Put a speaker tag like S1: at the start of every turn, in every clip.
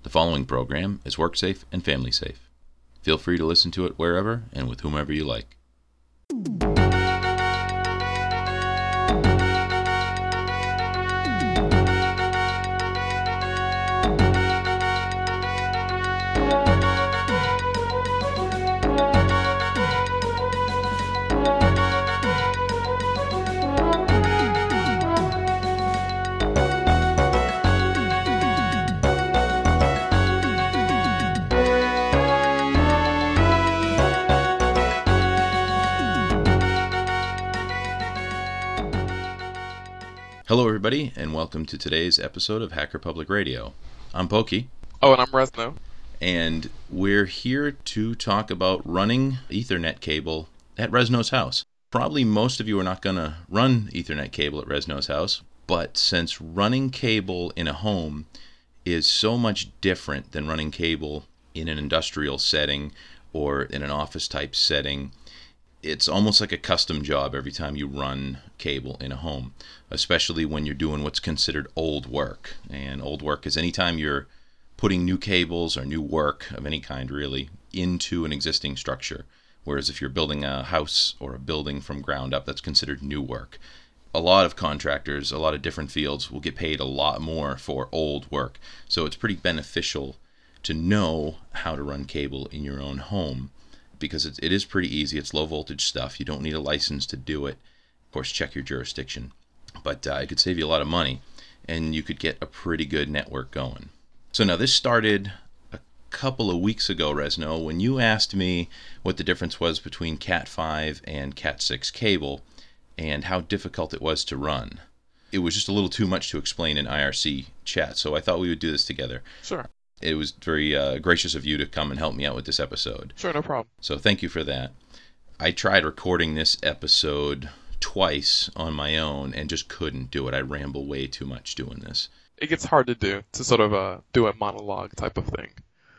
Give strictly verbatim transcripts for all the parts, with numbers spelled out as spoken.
S1: The following program is work safe and family safe. Feel free to listen to it wherever and with whomever you like. Hello everybody, and welcome to today's episode of Hacker Public Radio. I'm Pokey.
S2: Oh, and I'm Resno.
S1: And we're here to talk about running Ethernet cable at Resno's house. Probably most of you are not going to run Ethernet cable at Resno's house, but since running cable in a home is so much different than running cable in an industrial setting or in an office type setting, it's almost like a custom job every time you run cable in a home, especially when you're doing what's considered old work. And old work is anytime you're putting new cables or new work of any kind, really, into an existing structure. Whereas if you're building a house or a building from ground up, that's considered new work. A lot of contractors, a lot of different fields will get paid a lot more for old work. So it's pretty beneficial to know how to run cable in your own home, because it, it is pretty easy. It's low voltage stuff. You don't need a license to do it. Of course, check your jurisdiction. But uh, it could save you a lot of money, and you could get a pretty good network going. So now this started a couple of weeks ago, Resno, when you asked me what the difference was between cat five and cat six cable and how difficult it was to run. It was just a little too much to explain in I R C chat, so I thought we would do this together.
S2: Sure.
S1: It was very uh, gracious of you to come and help me out with this episode.
S2: Sure, no problem.
S1: So thank you for that. I tried recording this episode twice on my own and just couldn't do it. I ramble way too much doing this.
S2: It gets hard to do, to sort of uh, do a monologue type of thing.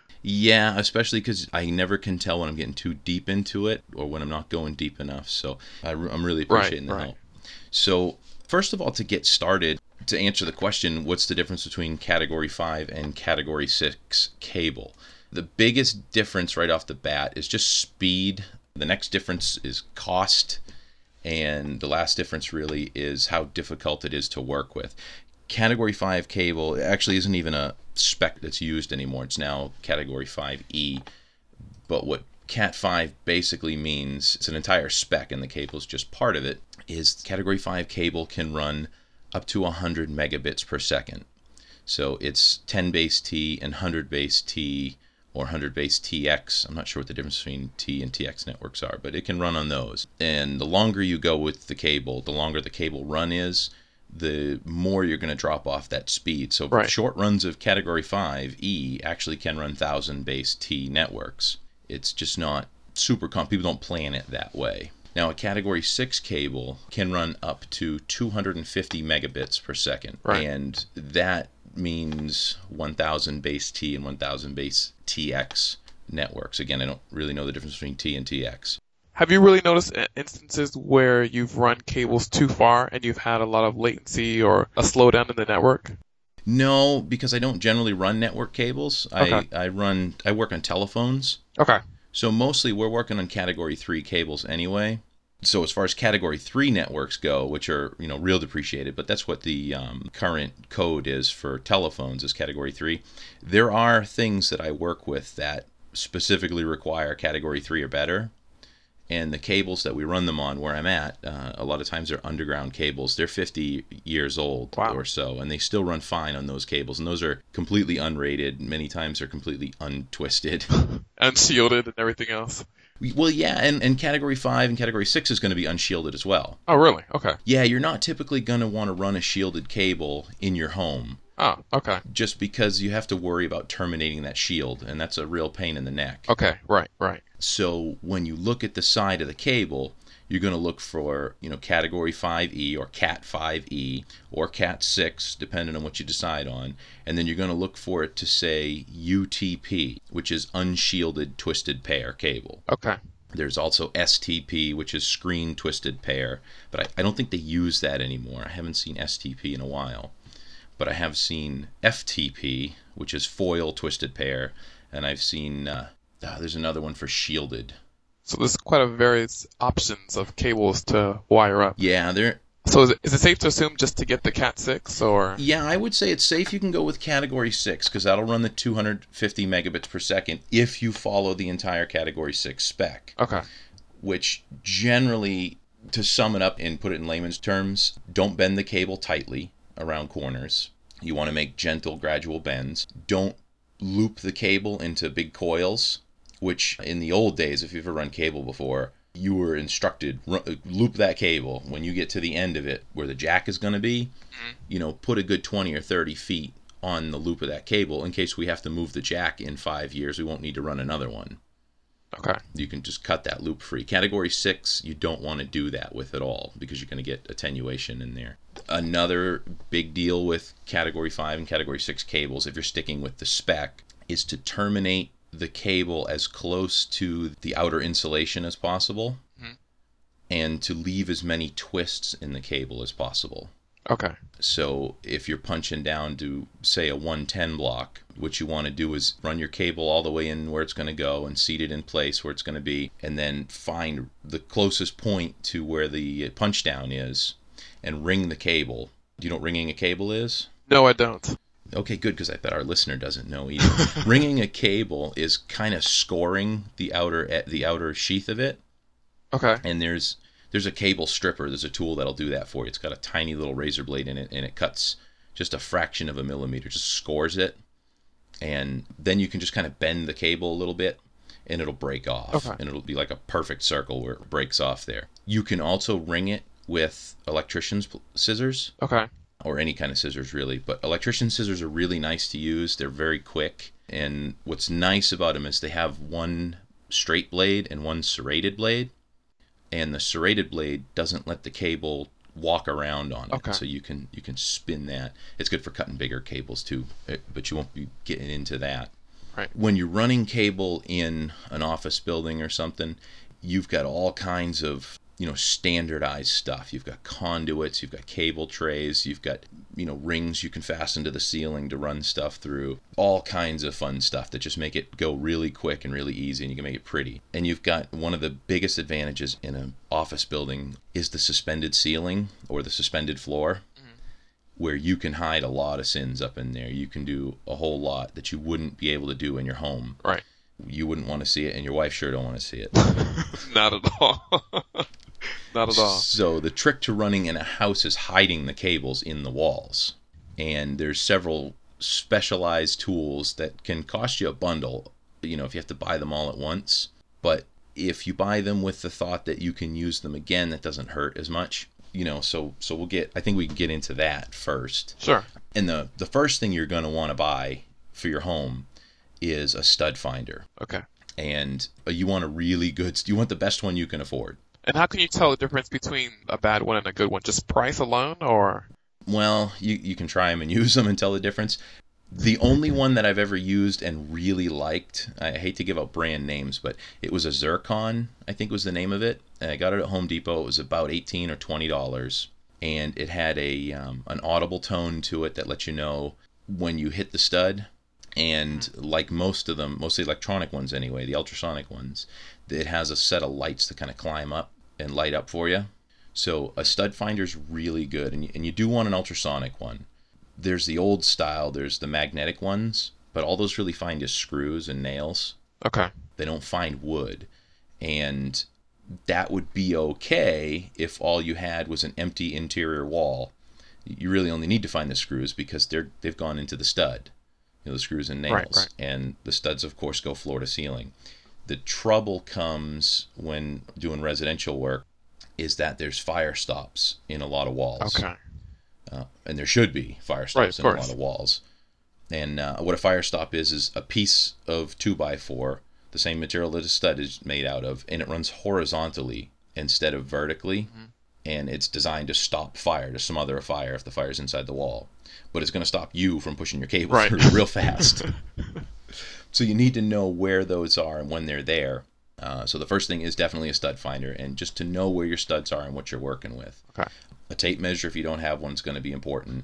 S1: Yeah, especially because I never can tell when I'm getting too deep into it or when I'm not going deep enough. So I, I'm really appreciating
S2: right,
S1: the
S2: right.
S1: help. So first of all, to get started, to answer the question, what's the difference between Category five and Category six cable? The biggest difference right off the bat is just speed. The next difference is cost. And the last difference really is how difficult it is to work with. Category five cable actually isn't even a spec that's used anymore. It's now Category five E. But what Cat five basically means, it's an entire spec and the cable is just part of it, is Category five cable can run up to one hundred megabits per second. So it's ten base T and one hundred base T or one hundred base T X. I'm not sure what the difference between T and T X networks are, but it can run on those. And the longer you go with the cable, the longer the cable run is, the more you're going to drop off that speed. So
S2: right.
S1: Short runs of Category five E actually can run one thousand base T networks. It's just not super common. People don't plan it that way. Now, a Category six cable can run up to two hundred fifty megabits per second.
S2: Right.
S1: And that means one thousand base T and one thousand base T X networks. Again, I don't really know the difference between T and T X.
S2: Have you really noticed instances where you've run cables too far and you've had a lot of latency or a slowdown in the network?
S1: No, because I don't generally run network cables.
S2: Okay.
S1: I, I run I work on telephones.
S2: Okay.
S1: So mostly we're working on Category three cables anyway. So as far as Category three networks go, which are, you know, real depreciated, but that's what the um, current code is for telephones, is Category three. There are things that I work with that specifically require Category three or better. And the cables that we run them on where I'm at, uh, a lot of times they're underground cables. They're fifty years old
S2: Wow.
S1: or so, and they still run fine on those cables. And those are completely unrated. Many times they're completely untwisted.
S2: Unshielded and everything else.
S1: Well, yeah, and, and Category five and Category six is going to be unshielded as well.
S2: Oh, really? Okay.
S1: Yeah, you're not typically going to want to run a shielded cable in your home.
S2: Oh, okay.
S1: Just because you have to worry about terminating that shield, and that's a real pain in the neck.
S2: Okay, right, right.
S1: So when you look at the side of the cable, you're going to look for, you know, Category five E or Cat five E or Cat six, depending on what you decide on. And then you're going to look for it to say U T P, which is unshielded twisted pair cable.
S2: Okay.
S1: There's also S T P, which is screen twisted pair, but I, I don't think they use that anymore. I haven't seen S T P in a while. but I have seen F T P, which is foil twisted pair, and I've seen uh, uh, there's another one for shielded.
S2: So there's quite a various options of cables to wire up.
S1: Yeah, there.
S2: So is it, is it safe to assume just to get the Cat six, or?
S1: Yeah, I would say it's safe. You can go with Category six because that'll run the two hundred fifty megabits per second if you follow the entire Category six spec.
S2: Okay.
S1: Which generally, to sum it up and put it in layman's terms, don't bend the cable tightly around corners. You want to make gentle, gradual bends. Don't loop the cable into big coils, which in the old days, if you've ever run cable before, you were instructed, loop that cable. When you get to the end of it, where the jack is going to be, mm-hmm. you know, put a good twenty or thirty feet on the loop of that cable in case we have to move the jack in five years. We won't need to run another one.
S2: Okay.
S1: You can just cut that loop free. Category six, you don't want to do that with at all because you're going to get attenuation in there. Another big deal with Category five and Category six cables, if you're sticking with the spec, is to terminate the cable as close to the outer insulation as possible, mm-hmm. and to leave as many twists in the cable as possible.
S2: Okay.
S1: So if you're punching down to, say, a one ten block, what you want to do is run your cable all the way in where it's going to go and seat it in place where it's going to be, and then find the closest point to where the punch down is and ring the cable. Do you know what ringing a cable is?
S2: No, I don't.
S1: Okay, good, because I bet our listener doesn't know either. Ringing a cable is kind of scoring the outer the outer sheath of it.
S2: Okay.
S1: And there's there's a cable stripper. There's a tool that'll do that for you. It's got a tiny little razor blade in it, and it cuts just a fraction of a millimeter, just scores it. And then you can just kind of bend the cable a little bit, and it'll break off.
S2: Okay.
S1: And it'll be like a perfect circle where it breaks off there. You can also ring it with electrician's scissors.
S2: Okay.
S1: Or any kind of scissors, really. But electrician scissors are really nice to use. They're very quick. And what's nice about them is they have one straight blade and one serrated blade. And the serrated blade doesn't let the cable walk around on it.
S2: Okay.
S1: So you can you can spin that. It's good for cutting bigger cables, too. But you won't be getting into that.
S2: Right.
S1: When you're running cable in an office building or something, you've got all kinds of, you know, standardized stuff. You've got conduits, you've got cable trays, you've got, you know, rings you can fasten to the ceiling to run stuff through. All kinds of fun stuff that just make it go really quick and really easy, and you can make it pretty. And you've got one of the biggest advantages in an office building is the suspended ceiling or the suspended floor, mm-hmm. where you can hide a lot of sins up in there. You can do a whole lot that you wouldn't be able to do in your home.
S2: Right.
S1: You wouldn't want to see it, and your wife sure don't want to see it.
S2: Not at all. Not at all.
S1: So the trick to running in a house is hiding the cables in the walls. And there's several specialized tools that can cost you a bundle, you know, if you have to buy them all at once. But if you buy them with the thought that you can use them again, that doesn't hurt as much. You know, so so we'll get, I think we can get into that first.
S2: Sure.
S1: And the, the first thing you're going to want to buy for your home is a stud finder.
S2: Okay.
S1: And you want a really good, you want the best one you can afford.
S2: And how can you tell the difference between a bad one and a good one? Just price alone, or?
S1: Well, you, you can try them and use them and tell the difference. The only one that I've ever used and really liked, I hate to give out brand names, but it was a Zircon, I think was the name of it. And I got it at Home Depot. It was about eighteen or twenty dollars. And it had a um, an audible tone to it that lets you know when you hit the stud. And like most of them, most of the electronic ones anyway, the ultrasonic ones, it has a set of lights to kind of climb up and light up for you. So a stud finder's really good, and you, and you do want an ultrasonic one. There's the old style, there's the magnetic ones, but all those really find is screws and nails.
S2: Okay.
S1: They don't find wood. And that would be okay if all you had was an empty interior wall. You really only need to find the screws because they're they've gone into the stud. You know, the screws and nails.
S2: Right, right.
S1: And the studs, of course, go floor to ceiling. The trouble comes when doing residential work is that there's fire stops in a lot of walls.
S2: Okay.
S1: Uh, and there should be fire stops right, in a lot of walls. And uh, what a fire stop is, is a piece of two by four, the same material that a stud is made out of, and it runs horizontally instead of vertically. Mm-hmm. And it's designed to stop fire, to smother a fire if the fire's inside the wall. But it's going to stop you from pushing your cable right. through real fast. So you need to know where those are and when they're there. Uh, so the first thing is definitely a stud finder, and just to know where your studs are and what you're working with.
S2: Okay.
S1: A tape measure, if you don't have one, is going to be important.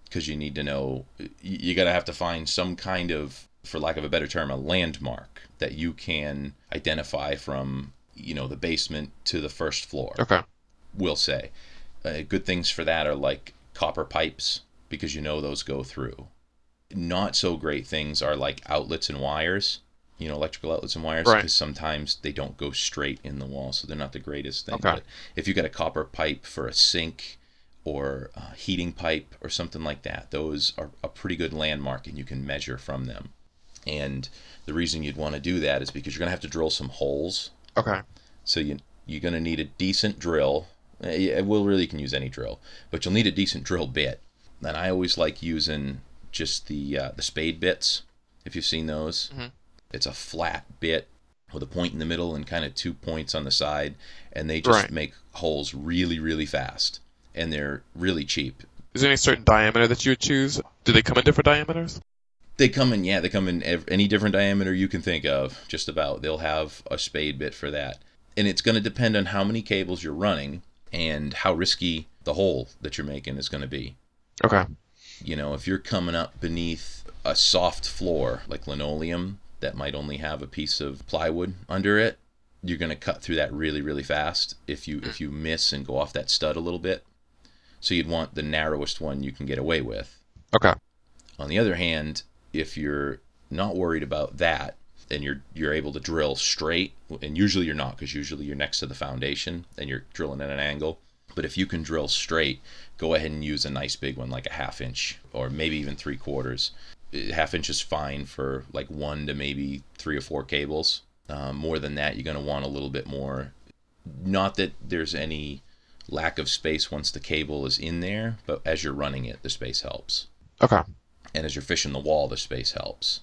S1: because you need to know, you got to have to find some kind of, for lack of a better term, a landmark that you can identify from, you know, the basement to the first floor.
S2: Okay.
S1: We'll say. Uh, good things for that are like copper pipes, because you know those go through. Not so great things are like outlets and wires, you know, electrical outlets and wires,
S2: Right.
S1: because sometimes they don't go straight in the wall, so they're not the greatest thing.
S2: Okay.
S1: But if you got a copper pipe for a sink or a heating pipe or something like that, those are a pretty good landmark, and you can measure from them. And the reason you'd want to do that is because you're going to have to drill some holes.
S2: Okay.
S1: So you, you're going to need a decent drill. Eh, Well, really, you can use any drill, but you'll need a decent drill bit. And I always like using just the uh, the spade bits, if you've seen those.
S2: Mm-hmm.
S1: It's a flat bit with a point in the middle and kind of two points on the side, and they just
S2: Right.
S1: make holes really, really fast, and they're really cheap.
S2: Is there any certain diameter that you would choose? Do they come in different diameters?
S1: They come in, yeah, they come in ev- any different diameter you can think of, just about. They'll have a spade bit for that. And it's going to depend on how many cables you're running and how risky the hole that you're making is going to be.
S2: Okay.
S1: You know, if you're coming up beneath a soft floor like linoleum that might only have a piece of plywood under it, you're going to cut through that really, really fast if you if you miss and go off that stud a little bit. So you'd want the narrowest one you can get away with.
S2: Okay.
S1: On the other hand, if you're not worried about that and you're you're able to drill straight, and usually you're not, because usually you're next to the foundation and you're drilling at an angle. But if you can drill straight, go ahead and use a nice big one, like a half inch or maybe even three quarters. Half inch is fine for like one to maybe three or four cables. Um, more than that, you're going to want a little bit more. Not that there's any lack of space once the cable is in there, but as you're running it, the space helps.
S2: Okay.
S1: And as you're fishing the wall, the space helps.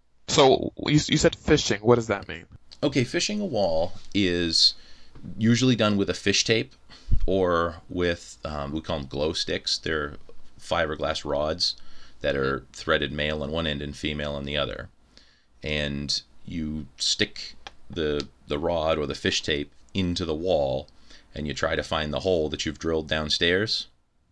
S2: So you, you said fishing. What does that mean?
S1: Okay, fishing a wall is usually done with a fish tape or with, um, we call them glow sticks. They're fiberglass rods that are threaded male on one end and female on the other. And you stick the the rod or the fish tape into the wall, and you try to find the hole that you've drilled downstairs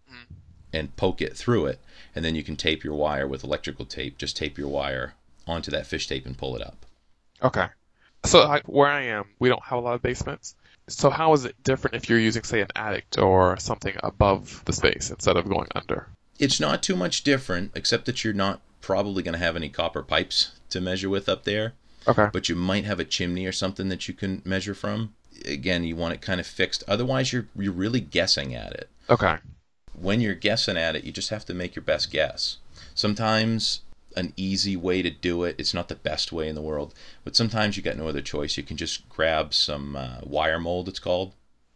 S1: and poke it through it. And then you can tape your wire with electrical tape. Just tape your wire onto that fish tape and pull it up.
S2: Okay. So I, where I am, we don't have a lot of basements. So how is it different if you're using, say, an attic or something above the space instead of going under?
S1: It's not too much different, except that you're not probably going to have any copper pipes to measure with up there.
S2: Okay.
S1: But you might have a chimney or something that you can measure from. Again, you want it kind of fixed. Otherwise, you're you're really guessing at it.
S2: Okay.
S1: When you're guessing at it, you just have to make your best guess. Sometimes an easy way to do it, it's not the best way in the world, but sometimes you got no other choice. You can just grab some uh, wire mold, it's called.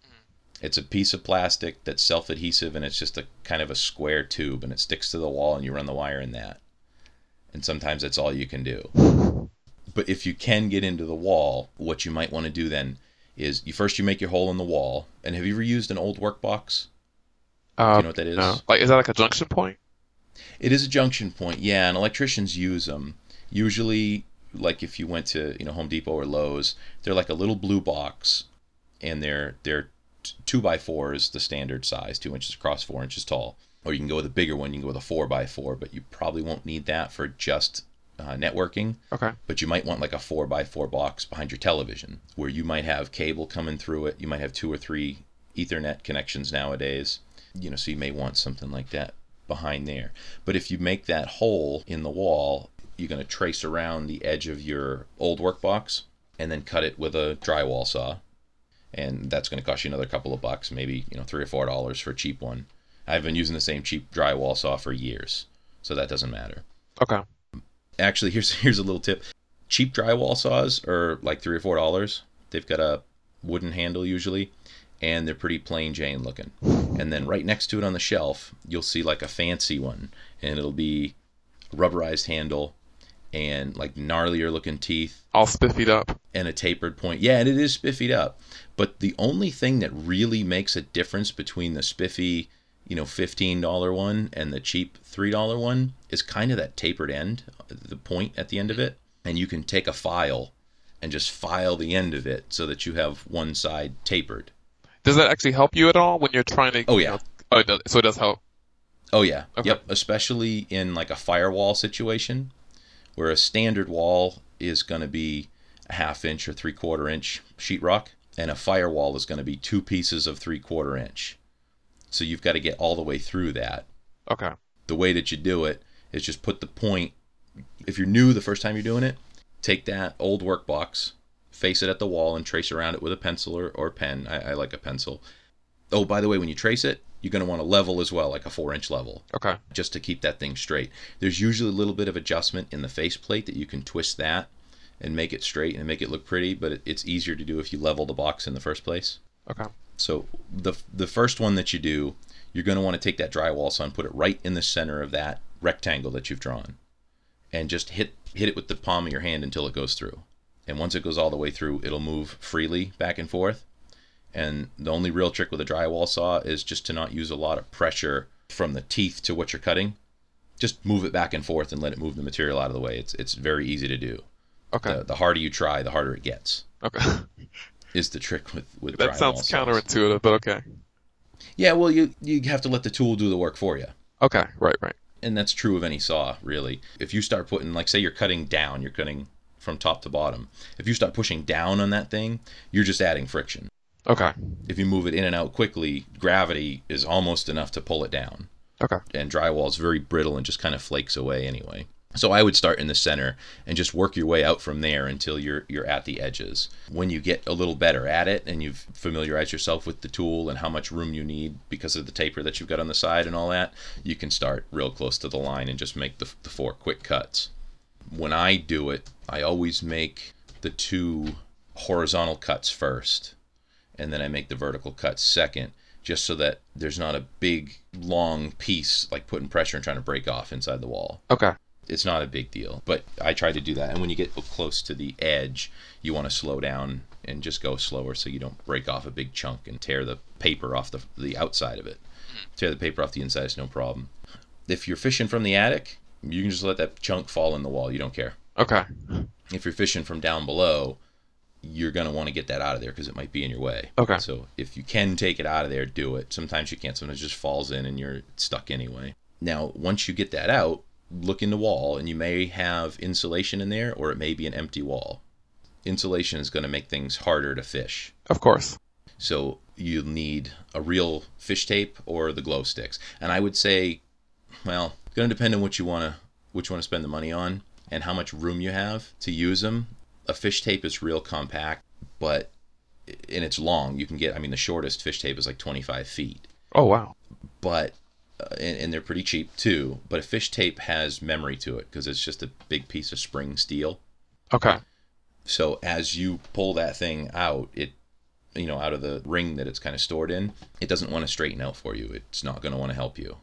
S1: It's a piece of plastic that's self-adhesive, and it's just a kind of a square tube, and it sticks to the wall, and you run the wire in that. And sometimes that's all you can do. But if you can get into the wall, what you might want to do then is you first you make your hole in the wall. And have you ever used an old work box?
S2: Uh,
S1: Do you know what that is?
S2: No. Like, is that like a junction point?
S1: It is a junction point, yeah, and electricians use them. Usually, like if you went to, you know, Home Depot or Lowe's, they're like a little blue box, and they're they're two by four is the standard size, two inches across, four inches tall. Or you can go with a bigger one, you can go with a four by four, but you probably won't need that for just uh, networking.
S2: Okay.
S1: But you might want like a four by four box behind your television, where you might have cable coming through it. You might have two or three Ethernet connections nowadays. You know, so you may want something like that behind there. But if you make that hole in the wall, you're going to trace around the edge of your old work box and then cut it with a drywall saw. And that's going to cost you another couple of bucks, maybe, you know, three or four dollars for a cheap one. I've been using the same cheap drywall saw for years, so that doesn't matter.
S2: Okay.
S1: Actually, here's here's a little tip. Cheap drywall saws are like three or four dollars. They've got a wooden handle usually, and they're pretty plain Jane looking. And then right next to it on the shelf, you'll see like a fancy one, and it'll be rubberized handle and like gnarlier looking teeth.
S2: All spiffied up.
S1: And a tapered point. Yeah, and it is spiffied up. But the only thing that really makes a difference between the spiffy, you know, fifteen dollar one and the cheap three dollar one is kind of that tapered end, the point at the end of it. And you can take a file and just file the end of it so that you have one side tapered.
S2: Does that actually help you at all when you're trying to?
S1: Oh,
S2: you
S1: yeah.
S2: know- oh, it does, so it does help.
S1: Oh yeah.
S2: Okay.
S1: Yep. Especially in like a firewall situation where a standard wall is going to be a half inch or three quarter inch sheetrock, and a firewall is going to be two pieces of three quarter inch. So you've got to get all the way through that.
S2: Okay.
S1: The way that you do it is just put the point. If you're new the first time you're doing it, take that old workbox, face it at the wall, and trace around it with a pencil or, or pen. I, I like a pencil. Oh, by the way, when you trace it, you're going to want to level as well, like a four inch level.
S2: Okay.
S1: Just to keep that thing straight. There's usually a little bit of adjustment in the faceplate that you can twist that and make it straight and make it look pretty, but it, it's easier to do if you level the box in the first place.
S2: Okay.
S1: So the the first one that you do, you're going to want to take that drywall saw and put it right in the center of that rectangle that you've drawn, and just hit hit it with the palm of your hand until it goes through. And once it goes all the way through, it'll move freely back and forth. And the only real trick with a drywall saw is just to not use a lot of pressure from the teeth to what you're cutting. Just move it back and forth and let it move the material out of the way. It's it's very easy to do.
S2: Okay.
S1: The, the harder you try, the harder it gets.
S2: Okay.
S1: Is the trick with with
S2: That
S1: drywall
S2: sounds
S1: saws.
S2: counterintuitive, but okay.
S1: Yeah, well, you you have to let the tool do the work for you.
S2: Okay. Right. Right.
S1: And that's true of any saw, really. If you start putting, like, say you're cutting down, you're cutting from top to bottom. If you start pushing down on that thing, you're just adding friction.
S2: Okay.
S1: If you move it in and out quickly, gravity is almost enough to pull it down.
S2: Okay.
S1: And drywall is very brittle and just kind of flakes away anyway. So I would start in the center and just work your way out from there until you're you're at the edges. When you get a little better at it and you've familiarized yourself with the tool and how much room you need because of the taper that you've got on the side and all that, you can start real close to the line and just make the, the four quick cuts. When I do it, I always make the two horizontal cuts first, and then I make the vertical cuts second, just so that there's not a big, long piece like putting pressure and trying to break off inside the wall.
S2: Okay.
S1: It's not a big deal, but I try to do that. And when you get close to the edge, you want to slow down and just go slower so you don't break off a big chunk and tear the paper off the the outside of it. Tear the paper off the inside is no problem. If you're fishing from the attic, you can just let that chunk fall in the wall. You don't care.
S2: Okay.
S1: If you're fishing from down below, you're going to want to get that out of there because it might be in your way.
S2: Okay.
S1: So if you can take it out of there, do it. Sometimes you can't. Sometimes it just falls in and you're stuck anyway. Now, once you get that out, look in the wall, and you may have insulation in there, or it may be an empty wall. Insulation is going to make things harder to fish.
S2: Of course.
S1: So you'll need a real fish tape or the glow sticks. And I would say, well, it's going to depend on what you want to what you want to spend the money on and how much room you have to use them. A fish tape is real compact, but and it's long. You can get, I mean, the shortest fish tape is like twenty-five feet.
S2: Oh, wow.
S1: But Uh, and, and they're pretty cheap too, but a fish tape has memory to it because it's just a big piece of spring steel.
S2: Okay.
S1: So as you pull that thing out, it, you know, out of the ring that it's kind of stored in, it doesn't want to straighten out for you. It's not going to want to help you.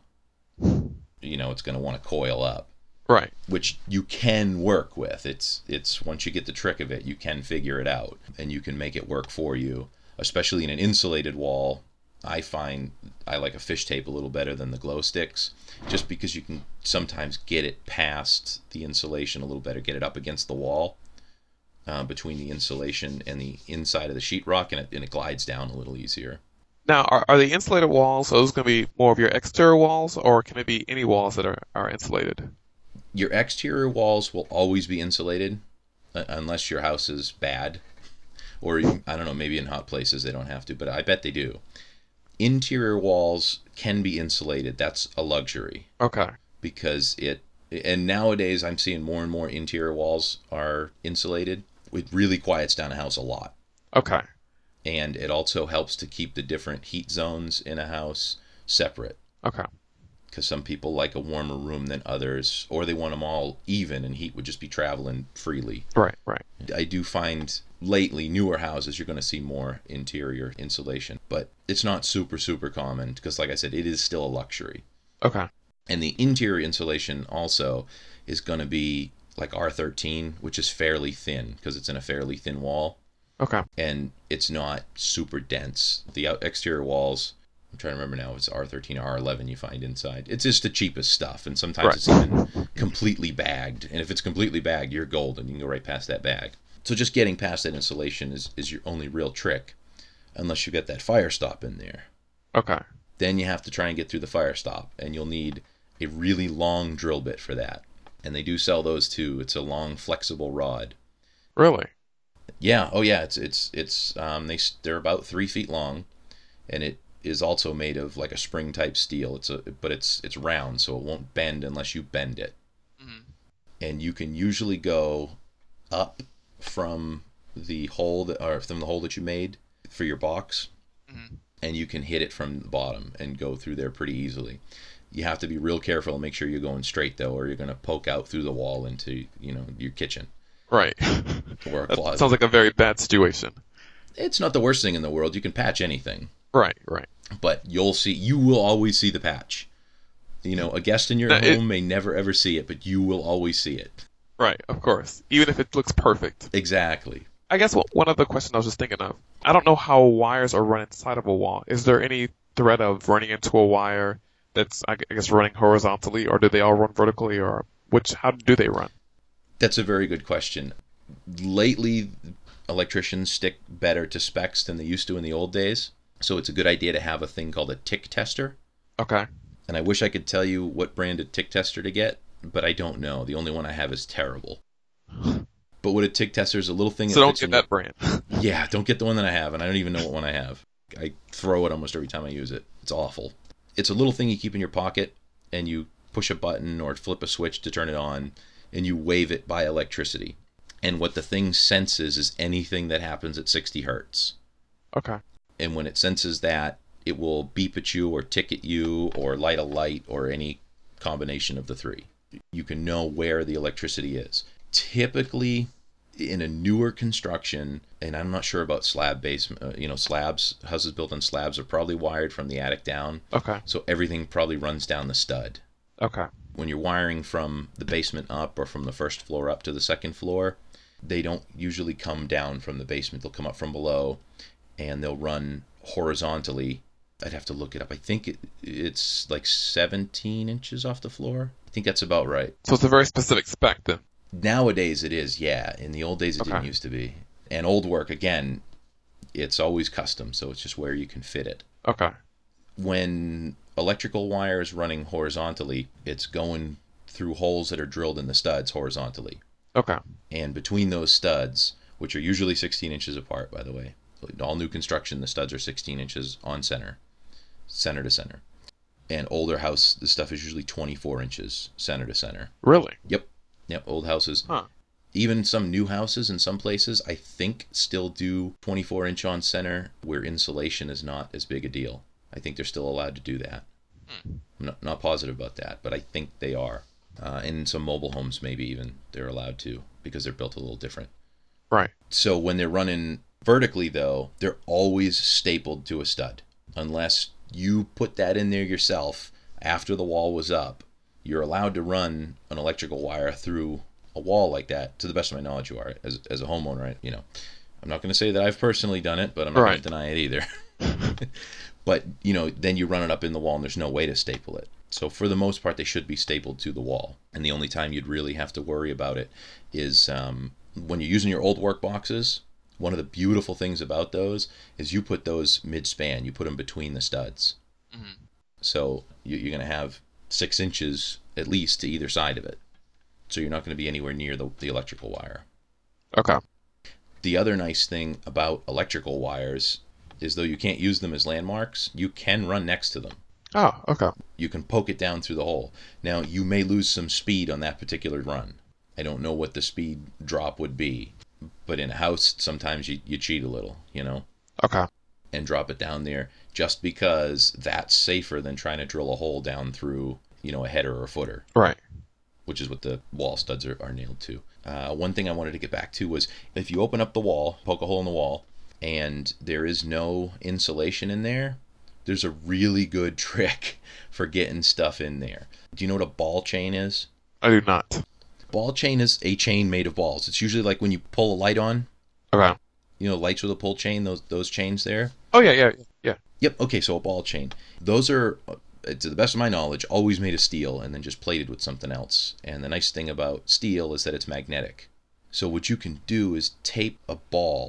S1: You know, it's going to want to coil up.
S2: Right.
S1: Which you can work with. It's it's once you get the trick of it, you can figure it out and you can make it work for you, especially in an insulated wall. I find I like a fish tape a little better than the glow sticks, just because you can sometimes get it past the insulation a little better, get it up against the wall uh, between the insulation and the inside of the sheetrock, and it, and it glides down a little easier.
S2: Now, are, are the insulated walls, those going to be more of your exterior walls, or can it be any walls that are, are insulated?
S1: Your exterior walls will always be insulated, uh, unless your house is bad, or you, I don't know, maybe in hot places they don't have to, but I bet they do. Interior walls can be insulated. That's a luxury.
S2: Okay.
S1: Because it, and nowadays I'm seeing more and more interior walls are insulated. It really quiets down a house a lot.
S2: Okay.
S1: And it also helps to keep the different heat zones in a house separate.
S2: Okay.
S1: Because some people like a warmer room than others, or they want them all even and heat would just be traveling freely.
S2: Right, right.
S1: I do find lately, newer houses, you're going to see more interior insulation. But it's not super, super common because, like I said, it is still a luxury.
S2: Okay.
S1: And the interior insulation also is going to be like R thirteen, which is fairly thin because it's in a fairly thin wall.
S2: Okay.
S1: And it's not super dense. The out- exterior walls, I'm trying to remember now if it's R thirteen or R eleven you find inside. It's just the cheapest stuff, and sometimes
S2: Right.
S1: it's even completely bagged. And if it's completely bagged, you're golden. You can go right past that bag. So just getting past that insulation is, is your only real trick, unless you get that fire stop in there.
S2: Okay.
S1: Then you have to try and get through the fire stop, and you'll need a really long drill bit for that. And they do sell those too. It's a long, flexible rod.
S2: Really?
S1: Yeah. Oh, yeah. It's it's it's um they they're about three feet long, and it is also made of like a spring type steel. It's a but it's it's round, so it won't bend unless you bend it.
S2: Mm-hmm.
S1: And you can usually go up from the hole that, or from the hole that you made for your box,
S2: Mm-hmm.
S1: and you can hit it from the bottom and go through there pretty easily. You have to be real careful and make sure you're going straight though, or you're going to poke out through the wall into, you know, your kitchen
S2: Right.
S1: or a
S2: That
S1: closet.
S2: sounds like a very bad situation.
S1: It's not the worst thing in the world. You can patch anything,
S2: Right, right.
S1: but you'll see, you will always see the patch. You know, a guest in your
S2: Now, it-
S1: home may never ever see it, but you will always see it.
S2: Right, of course. Even if it looks perfect.
S1: Exactly.
S2: I guess one one other question I was just thinking of. I don't know how wires are run inside of a wall. Is there any threat of running into a wire that's, I guess, running horizontally, or do they all run vertically, or which? How do they run?
S1: That's a very good question. Lately, electricians stick better to specs than they used to in the old days. So it's a good idea to have a thing called a tick tester.
S2: Okay.
S1: And I wish I could tell you what brand of tick tester to get, but I don't know. The only one I have is terrible. But what a tick tester is, a little thing.
S2: So
S1: that
S2: don't
S1: fits
S2: get
S1: in
S2: that
S1: your-
S2: brand.
S1: Yeah, don't get the one that I have, and I don't even know what one I have. I throw it almost every time I use it. It's awful. It's a little thing you keep in your pocket, and you push a button or flip a switch to turn it on, and you wave it by electricity. And what the thing senses is anything that happens at sixty hertz.
S2: Okay.
S1: And when it senses that, it will beep at you or tick at you or light a light or any combination of the three. You can know where the electricity is. Typically, in a newer construction, and I'm not sure about slab basement, uh, you know, slabs, houses built on slabs are probably wired from the attic down.
S2: Okay.
S1: So everything probably runs down the stud.
S2: Okay.
S1: When you're wiring from the basement up or from the first floor up to the second floor, they don't usually come down from the basement. They'll come up from below, and they'll run horizontally. I'd have to look it up. I think it, it's like seventeen inches off the floor. I think that's about right.
S2: So it's a very specific spec then.
S1: Nowadays it is, yeah. In the old days it
S2: Okay.
S1: didn't used to be. And old work, again, it's always custom, so it's just where you can fit it.
S2: Okay.
S1: When electrical wire is running horizontally, it's going through holes that are drilled in the studs horizontally.
S2: Okay.
S1: And between those studs, which are usually sixteen inches apart, by the way, all new construction, the studs are sixteen inches on center, center to center. And older house, the stuff is usually twenty-four inches center to center.
S2: Really?
S1: Yep. Yep. Old houses.
S2: Huh.
S1: Even some new houses in some places, I think, still do twenty-four inch on center where insulation is not as big a deal. I think they're still allowed to do that.
S2: Hmm.
S1: I'm not, not positive about that, but I think they are. Uh, and in some mobile homes, maybe even they're allowed to because they're built a little different.
S2: Right.
S1: So when they're running vertically, though, they're always stapled to a stud. Unless you put that in there yourself after the wall was up, you're allowed to run an electrical wire through a wall like that. To the best of my knowledge, you are as as a homeowner. Right? You know, I'm not going to say that I've personally done it, but I'm not
S2: Right.
S1: going to deny it either. But you know, then you run it up in the wall, and there's no way to staple it. So for the most part, they should be stapled to the wall. And the only time you'd really have to worry about it is um, when you're using your old work boxes. One of the beautiful things about those is you put those mid-span. You put them between the studs.
S2: Mhm.
S1: So you- you're going to have six inches at least to either side of it. So you're not going to be anywhere near the, the electrical wire.
S2: Okay.
S1: The other nice thing about electrical wires is though you can't use them as landmarks, you can run next to them.
S2: Oh, okay.
S1: You can poke it down through the hole. Now, you may lose some speed on that particular run. I don't know what the speed drop would be, but in a house, sometimes you, you cheat a little, you know,
S2: Okay.
S1: and drop it down there just because that's safer than trying to drill a hole down through, you know, a header or a footer,
S2: Right.
S1: which is what the wall studs are, are nailed to. Uh, one thing I wanted to get back to was if you open up the wall, poke a hole in the wall, and there is no insulation in there, there's a really good trick for getting stuff in there. Do you know what a ball chain is?
S2: I do not.
S1: Ball chain is a chain made of balls. It's usually like when you pull a light on,
S2: Okay.
S1: you know, lights with a pull chain, those those chains there.
S2: Oh yeah, yeah, yeah.
S1: Yep, okay, so a ball chain. Those are, uh, to the best of my knowledge, always made of steel and then just plated with something else. And the nice thing about steel is that it's magnetic. So what you can do is tape a ball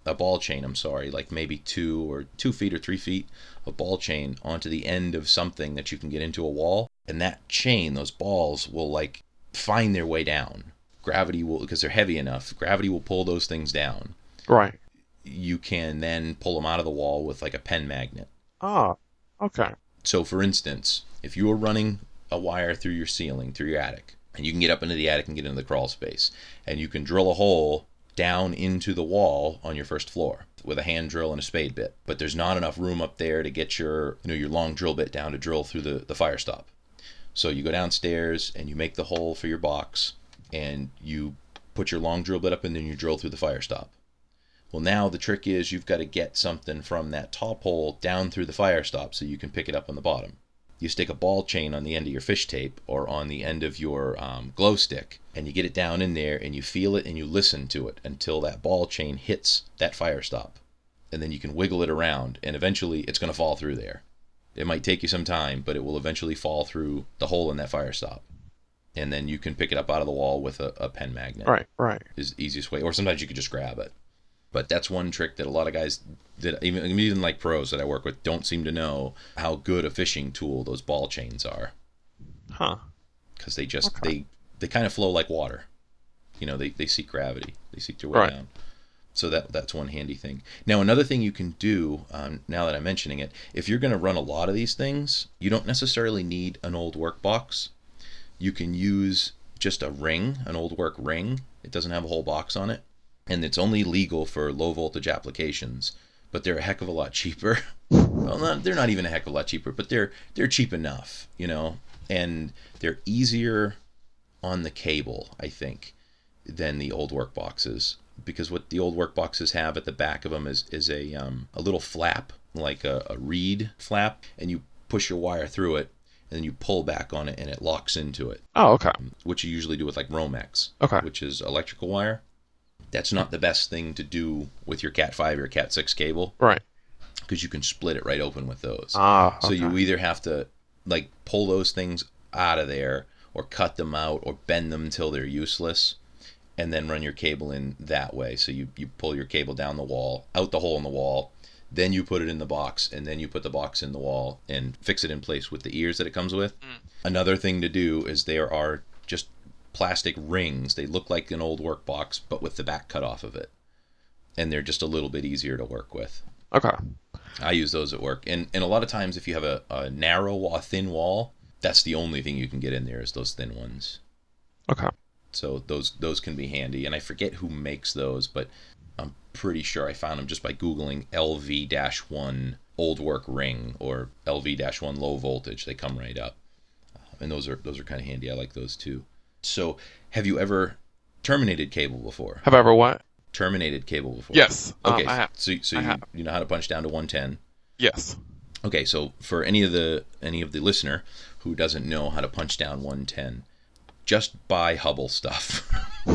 S1: a ball chain, I'm sorry, like maybe two or two feet or three feet of ball chain onto the end of something that you can get into a wall. And that chain, those balls will like find their way down. Gravity will, because they're heavy enough, gravity will pull those things down.
S2: Right.
S1: You can then pull them out of the wall with like a pen magnet.
S2: Ah, okay.
S1: So for instance, if you were running a wire through your ceiling, through your attic, and you can get up into the attic and get into the crawl space, and you can drill a hole down into the wall on your first floor with a hand drill and a spade bit, but there's not enough room up there to get your, you know, your long drill bit down to drill through the, the fire stop. So you go downstairs and you make the hole for your box, and you put your long drill bit up, and then you drill through the fire stop. Well, now the trick is you've got to get something from that top hole down through the fire stop so you can pick it up on the bottom. You stick a ball chain on the end of your fish tape or on the end of your um, glow stick, and you get it down in there, and you feel it and you listen to it until that ball chain hits that fire stop. And then you can wiggle it around, and eventually it's going to fall through there. It might take you some time, but it will eventually fall through the hole in that fire stop. And then you can pick it up out of the wall with a, a pen magnet.
S2: Right, right.
S1: Is the easiest way. Or sometimes you could just grab it. But that's one trick that a lot of guys, that even, even like pros that I work with, don't seem to know how good a fishing tool those ball chains are.
S2: Huh.
S1: Because they just,
S2: Okay.
S1: they, they kind of flow like water. You know, they, they seek gravity. They seek their way
S2: Right.
S1: down. So that that's one handy thing. Now, another thing you can do, um, now that I'm mentioning it, if you're going to run a lot of these things, you don't necessarily need an old work box. You can use just a ring, an old work ring. It doesn't have a whole box on it. And it's only legal for low voltage applications, but they're a heck of a lot cheaper. Well, not, they're not even a heck of a lot cheaper, but they're they're cheap enough, you know, and they're easier on the cable, I think, than the old work boxes, because what the old work boxes have at the back of them is is a um, a little flap, like a, a reed flap, and you push your wire through it, and then you pull back on it, and it locks into it,
S2: Oh, okay.
S1: which you usually do with like Romex,
S2: Okay.
S1: which is electrical wire. That's not the best thing to do with your cat five or cat six cable,
S2: Right.
S1: because you can split it right open with those.
S2: Ah,
S1: So
S2: okay.
S1: you either have to like pull those things out of there, or cut them out, or bend them until they're useless, and then run your cable in that way. So you, you pull your cable down the wall, out the hole in the wall, then you put it in the box, and then you put the box in the wall and fix it in place with the ears that it comes with.
S2: Mm.
S1: Another thing to do is there are just plastic rings. They look like an old work box, but with the back cut off of it. And they're just a little bit easier to work with.
S2: Okay.
S1: I use those at work. And and a lot of times if you have a, a narrow wall, a thin wall, that's the only thing you can get in there is those thin ones.
S2: Okay.
S1: So those those can be handy. And I forget who makes those, but I'm pretty sure I found them just by Googling L V one old work ring or L V one low voltage. They come right up. And those are those are kind of handy. I like those too. So have you ever terminated cable before?
S2: Have I ever what?
S1: Terminated cable before?
S2: Yes.
S1: Okay,
S2: Um, I have.
S1: so so
S2: I
S1: you,
S2: have.
S1: you know how to punch down to one ten.
S2: Yes.
S1: Okay, so for any of the any of the listener who doesn't know how to punch down one ten, just buy Hubble stuff.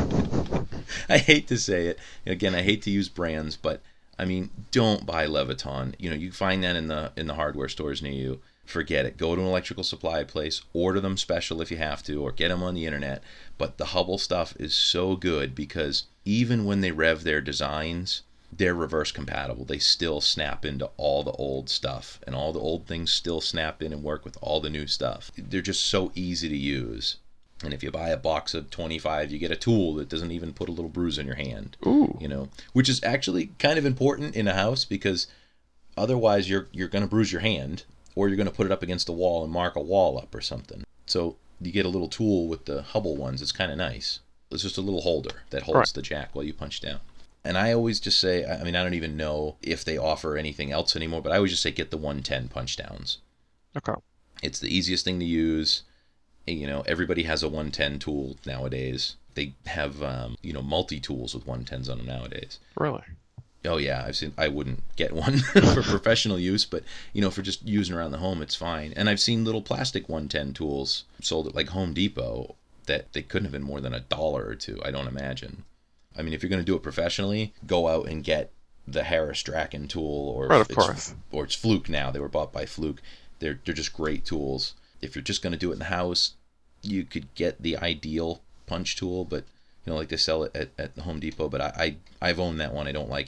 S1: I hate to say it. Again, I hate to use brands, but I mean, don't buy Leviton. You know, you find that in the in the hardware stores near you. Forget it. Go to an electrical supply place, order them special if you have to, or get them on the internet. But the Hubble stuff is so good because even when they rev their designs, they're reverse compatible. They still snap into all the old stuff, and all the old things still snap in and work with all the new stuff. They're just so easy to use. And if you buy a box of twenty-five, you get a tool that doesn't even put a little bruise on your hand.
S2: Ooh.
S1: You know, which is actually kind of important in a house because otherwise you're you're going to bruise your hand, or you're going to put it up against a wall and mark a wall up or something. So you get a little tool with the Hubble ones. It's kind of nice. It's just a little holder that holds
S2: Right.
S1: the jack while you punch down. And I always just say, I mean, I don't even know if they offer anything else anymore, but I always just say get the one ten punch downs.
S2: Okay.
S1: It's the easiest thing to use. You know, everybody has a one ten tool nowadays. They have, um, you know, multi-tools with one tens on them nowadays.
S2: Really?
S1: Oh yeah, I've seen. I wouldn't get one for professional use, but you know, for just using around the home, it's fine. And I've seen little plastic one ten tools sold at like Home Depot that they couldn't have been more than a dollar or two. I don't imagine. I mean, if you're going to do it professionally, go out and get the Harris Draken tool, or
S2: Right, of
S1: it's,
S2: course.
S1: or it's Fluke now. They were bought by Fluke. They're they're just great tools. If you're just going to do it in the house, you could get the Ideal punch tool, but you know, like they sell it at, at the Home Depot. But I, I I've owned that one. I don't like it.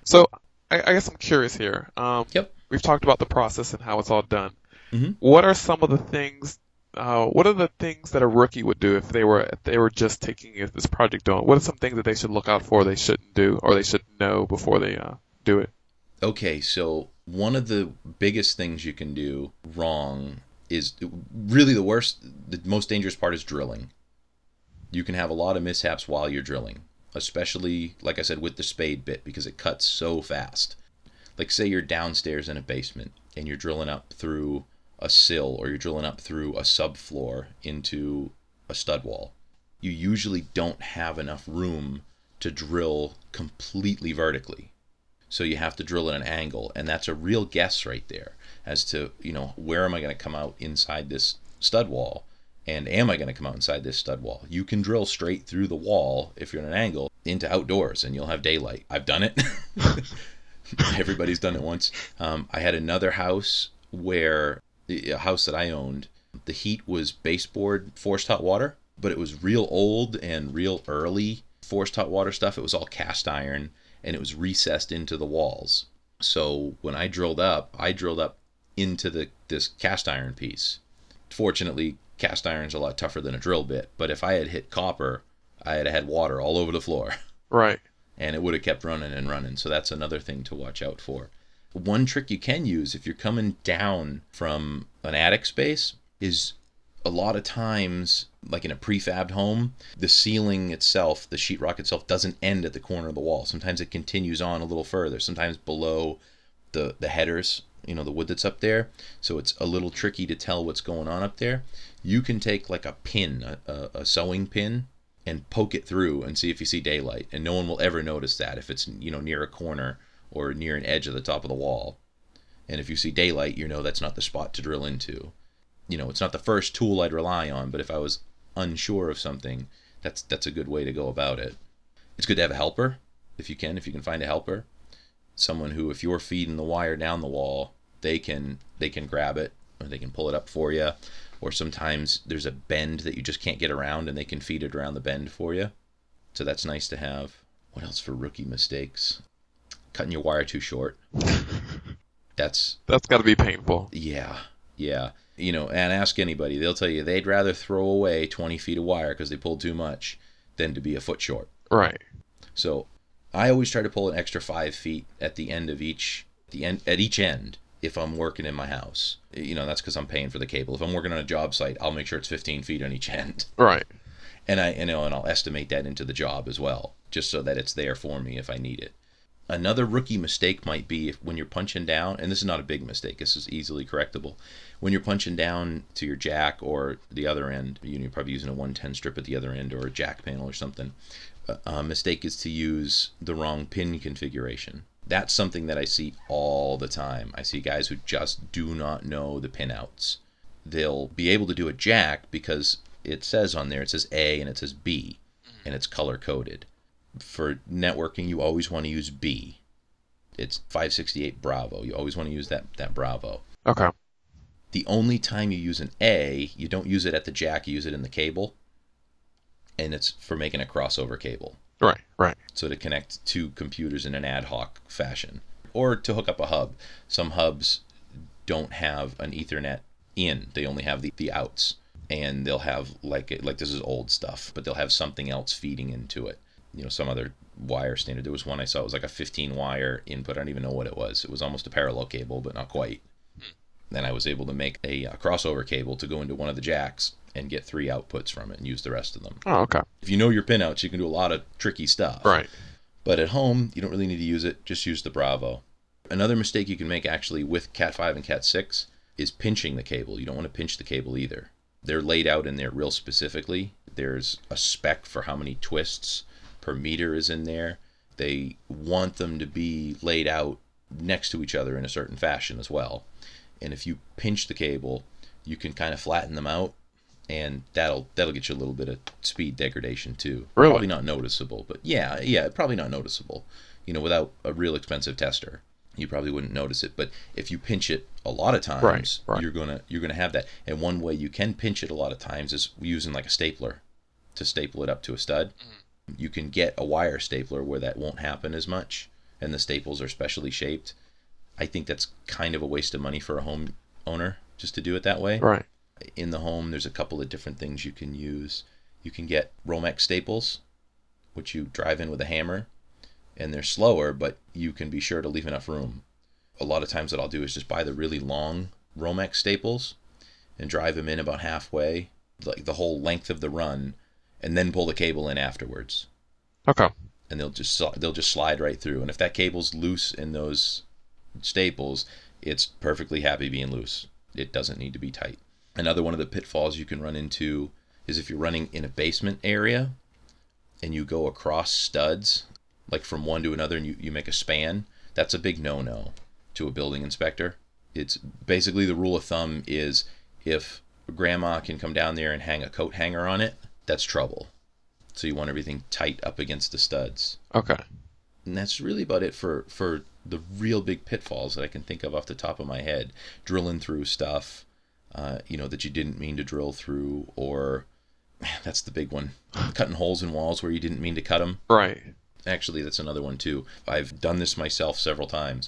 S2: So I, I guess I'm curious here. Um,
S1: Yep.
S2: we've talked about the process and how it's all done.
S1: hmm
S2: What are some of the things? Uh, what are the things that a rookie would do if they were if they were just taking this project on? What are some things that they should look out for, they shouldn't do, or they should know before they uh, do it?
S1: Okay, so one of the biggest things you can do wrong is really the worst, the most dangerous part is drilling. You can have a lot of mishaps while you're drilling, especially, like I said, with the spade bit because it cuts so fast. Like, say you're downstairs in a basement and you're drilling up through a sill or you're drilling up through a subfloor into a stud wall. You usually don't have enough room to drill completely vertically. So you have to drill at an angle, and that's a real guess right there as to, you know, where am I going to come out inside this stud wall, and am I going to come out inside this stud wall? You can drill straight through the wall if you're at an angle into outdoors, and you'll have daylight. I've done it. Everybody's done it once. Um, I had another house where, a house that I owned, the heat was baseboard forced hot water, but it was real old and real early forced hot water stuff. It was all cast iron, and it was recessed into the walls. So when I drilled up, I drilled up into the this cast iron piece. Fortunately, cast iron's a lot tougher than a drill bit, but if I had hit copper, I had had water all over the floor.
S2: Right.
S1: And it would have kept running and running. So that's another thing to watch out for. One trick you can use if you're coming down from an attic space is a lot of times, like in a prefabbed home, the ceiling itself, the sheetrock itself, doesn't end at the corner of the wall. Sometimes it continues on a little further, sometimes below the, the headers, you know, the wood that's up there. So it's a little tricky to tell what's going on up there. You can take like a pin, a, a, a sewing pin, and poke it through and see if you see daylight. And no one will ever notice that if it's, you know, near a corner or near an edge of the top of the wall. And if you see daylight, you know that's not the spot to drill into. You know, it's not the first tool I'd rely on, but if I was unsure of something, that's that's a good way to go about it. It's good to have a helper, if you can, if you can find a helper. Someone who, if you're feeding the wire down the wall, they can they can grab it, or they can pull it up for you. Or sometimes there's a bend that you just can't get around, and they can feed it around the bend for you. So that's nice to have. What else for rookie mistakes? Cutting your wire too short. That's
S2: That's got to be painful.
S1: Yeah, yeah. You know, and ask anybody. They'll tell you they'd rather throw away twenty feet of wire because they pulled too much than to be a foot short.
S2: Right.
S1: So I always try to pull an extra five feet at the end of each, the end at each end if I'm working in my house. You know, that's because I'm paying for the cable. If I'm working on a job site, I'll make sure it's fifteen feet on each end.
S2: Right.
S1: And I, you know, and I'll estimate that into the job as well, just so that it's there for me if I need it. Another rookie mistake might be if, when you're punching down, and this is not a big mistake, this is easily correctable. When you're punching down to your jack or the other end, you know, you're probably using a one ten strip at the other end or a jack panel or something. A, a mistake is to use the wrong pin configuration. That's something that I see all the time. I see guys who just do not know the pin outs. They'll be able to do a jack because it says on there, it says A and it says B, and it's color coded. For networking, you always want to use B. It's five sixty-eight Bravo. You always want to use that, that Bravo.
S2: Okay.
S1: The only time you use an A, you don't use it at the jack, you use it in the cable. And it's for making a crossover cable.
S2: Right, right.
S1: So to connect two computers in an ad hoc fashion. Or to hook up a hub. Some hubs don't have an Ethernet in. They only have the, the outs. And they'll have, like, like this is old stuff, but they'll have something else feeding into it. You know, some other wire standard. There was one I saw, it was like a fifteen wire input. I don't even know what it was. It was almost a parallel cable, but not quite. Then I was able to make a, a crossover cable to go into one of the jacks and get three outputs from it and use the rest of them.
S2: Oh, okay.
S1: If you know your pinouts, you can do a lot of tricky stuff.
S2: Right.
S1: But at home, you don't really need to use it. Just use the Bravo. Another mistake you can make actually with Cat five and Cat six is pinching the cable. You don't want to pinch the cable either. They're laid out in there real specifically. There's a spec for how many twists per meter is in there. They want them to be laid out next to each other in a certain fashion as well. And if you pinch the cable, you can kind of flatten them out, and that'll that'll get you a little bit of speed degradation too.
S2: Really?
S1: Probably not noticeable, but yeah, yeah, probably not noticeable. You know, without a real expensive tester, you probably wouldn't notice it. But if you pinch it a lot of times,
S2: right, right.
S1: you're gonna you're gonna have that. And one way you can pinch it a lot of times is using like a stapler to staple it up to a stud. Mm-hmm. You can get a wire stapler where that won't happen as much, and the staples are specially shaped. I think that's kind of a waste of money for a home owner just to do it that way.
S2: Right.
S1: In the home, there's a couple of different things you can use. You can get Romex staples, which you drive in with a hammer, and they're slower, but you can be sure to leave enough room. A lot of times what I'll do is just buy the really long Romex staples and drive them in about halfway, like the whole length of the run, and then pull the cable in afterwards.
S2: Okay.
S1: And they'll just they'll just slide right through. And if that cable's loose in those staples, it's perfectly happy being loose. It doesn't need to be tight. Another one of the pitfalls you can run into is if you're running in a basement area and you go across studs, like from one to another, and you, you make a span, that's a big no-no to a building inspector. It's basically the rule of thumb is if grandma can come down there and hang a coat hanger on it, that's trouble. So you want everything tight up against the studs.
S2: Okay.
S1: And that's really about it for, for the real big pitfalls that I can think of off the top of my head. Drilling through stuff, uh, you know, that you didn't mean to drill through, or that's the big one. Cutting holes in walls where you didn't mean to cut them.
S2: Right.
S1: Actually, that's another one too. I've done this myself several times.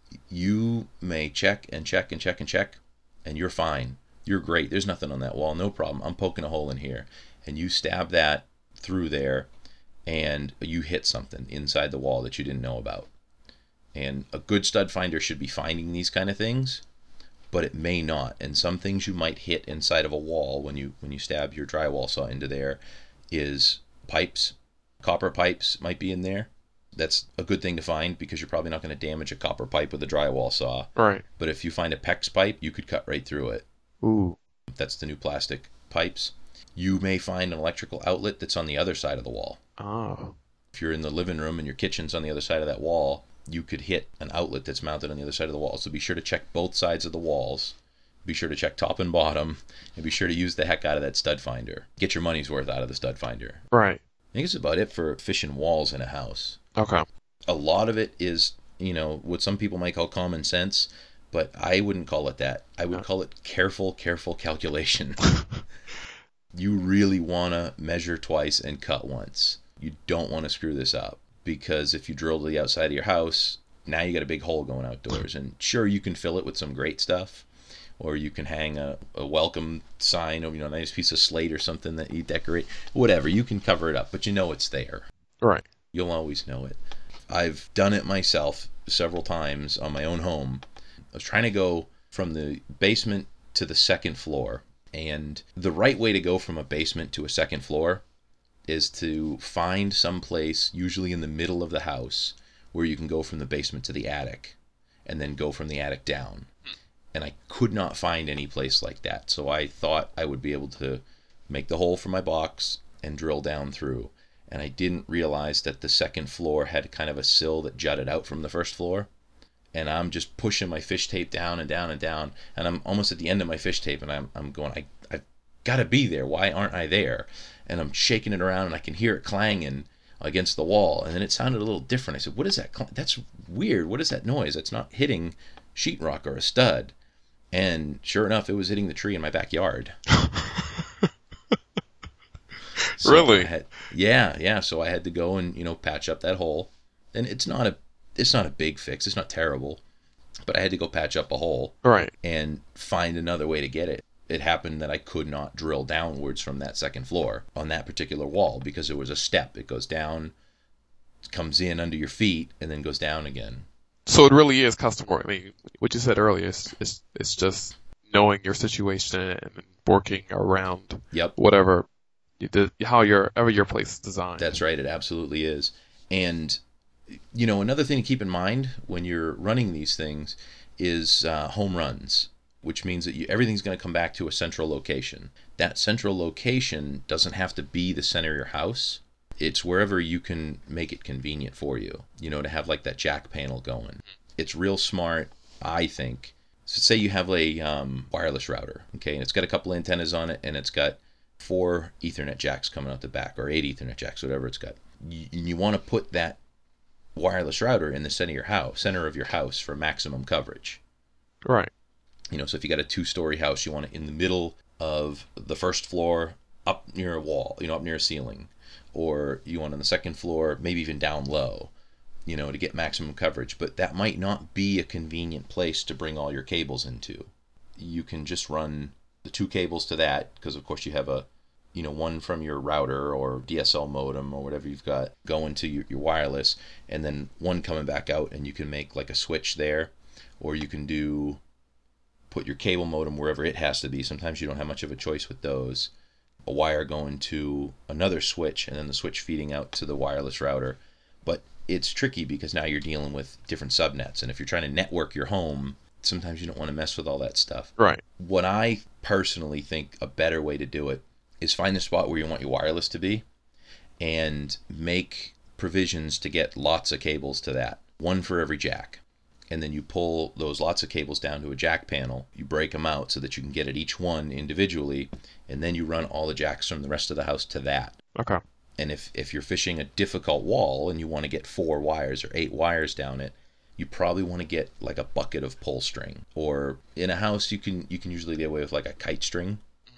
S1: You may check and check and check and check, and you're fine. You're great. There's nothing on that wall. No problem. I'm poking a hole in here. And you stab that through there, and you hit something inside the wall that you didn't know about. And a good stud finder should be finding these kind of things, but it may not. And some things you might hit inside of a wall when you when you stab your drywall saw into there is pipes. Copper pipes might be in there. That's a good thing to find because you're probably not going to damage a copper pipe with a drywall saw.
S2: Right.
S1: But if you find a PEX pipe, you could cut right through it.
S2: Ooh.
S1: That's the new plastic pipes. You may find an electrical outlet that's on the other side of the wall.
S2: Oh.
S1: If you're in the living room and your kitchen's on the other side of that wall, you could hit an outlet that's mounted on the other side of the wall. So be sure to check both sides of the walls. Be sure to check top and bottom, and be sure to use the heck out of that stud finder. Get your money's worth out of the stud finder.
S2: Right.
S1: I think it's about it for fishing walls in a house.
S2: Okay.
S1: A lot of it is, you know, what some people might call common sense, but I wouldn't call it that. I would
S2: No.
S1: call it careful, careful calculation. You really want to measure twice and cut once. You don't want to screw this up, because if you drill to the outside of your house, now you got a big hole going outdoors. And sure, you can fill it with some great stuff, or you can hang a, a welcome sign, or, you know, a nice piece of slate or something that you decorate. Whatever, you can cover it up, but you know it's there.
S2: Right.
S1: You'll always know it. I've done it myself several times on my own home. I was trying to go from the basement to the second floor, and the right way to go from a basement to a second floor is to find some place, usually in the middle of the house, where you can go from the basement to the attic, and then go from the attic down. And I could not find any place like that, so I thought I would be able to make the hole for my box and drill down through. And I didn't realize that the second floor had kind of a sill that jutted out from the first floor. And I'm just pushing my fish tape down and down and down, and I'm almost at the end of my fish tape, and I'm I'm going, I I've got to be there. Why aren't I there? And I'm shaking it around, and I can hear it clanging against the wall. And then it sounded a little different. I said, "What is that? Cl- That's weird. What is that noise? That's not hitting sheetrock or a stud." And sure enough, it was hitting the tree in my backyard. So
S2: Really?
S1: I had, yeah, yeah. So I had to go and, you know, patch up that hole. And it's not a it's not a big fix. It's not terrible. But I had to go patch up a hole
S2: Right.
S1: and find another way to get it. It happened that I could not drill downwards from that second floor on that particular wall because there was a step. It goes down, comes in under your feet, and then goes down again.
S2: So it really is custom work. I mean, what you said earlier is it's, it's just knowing your situation and working around
S1: Yep.
S2: whatever you did, how your ever your place is designed.
S1: That's right. It absolutely is. And, you know, another thing to keep in mind when you're running these things is uh, home runs, which means that you, everything's going to come back to a central location. That central location doesn't have to be the center of your house. It's wherever you can make it convenient for you, you know, to have like that jack panel going. It's real smart, I think. So say you have a um, wireless router, okay, and it's got a couple antennas on it, and it's got four Ethernet jacks coming out the back, or eight Ethernet jacks, whatever it's got. You, you want to put that wireless router in the center of your house, center of your house for maximum coverage.
S2: Right.
S1: You know, so if you got a two-story house, you want it in the middle of the first floor, up near a wall, you know, up near a ceiling. Or you want on the second floor, maybe even down low. you know, to get maximum coverage. But that might not be a convenient place to bring all your cables into. You can just run the two cables to that, because of course you have a, you know, one from your router or D S L modem or whatever you've got going to your, your wireless, and then one coming back out, and you can make like a switch there, or you can do put your cable modem wherever it has to be. Sometimes you don't have much of a choice with those. A wire going to another switch, and then the switch feeding out to the wireless router. But it's tricky because now you're dealing with different subnets, and if you're trying to network your home, sometimes you don't want to mess with all that stuff.
S2: Right.
S1: What I personally think a better way to do it is find the spot where you want your wireless to be and make provisions to get lots of cables to that, one for every jack. And then you pull those lots of cables down to a jack panel, you break them out so that you can get at each one individually, and then you run all the jacks from the rest of the house to that.
S2: Okay.
S1: And if, if you're fishing a difficult wall and you want to get four wires or eight wires down it, you probably want to get like a bucket of pull string. Or in a house, you can you can usually get away with like a kite string.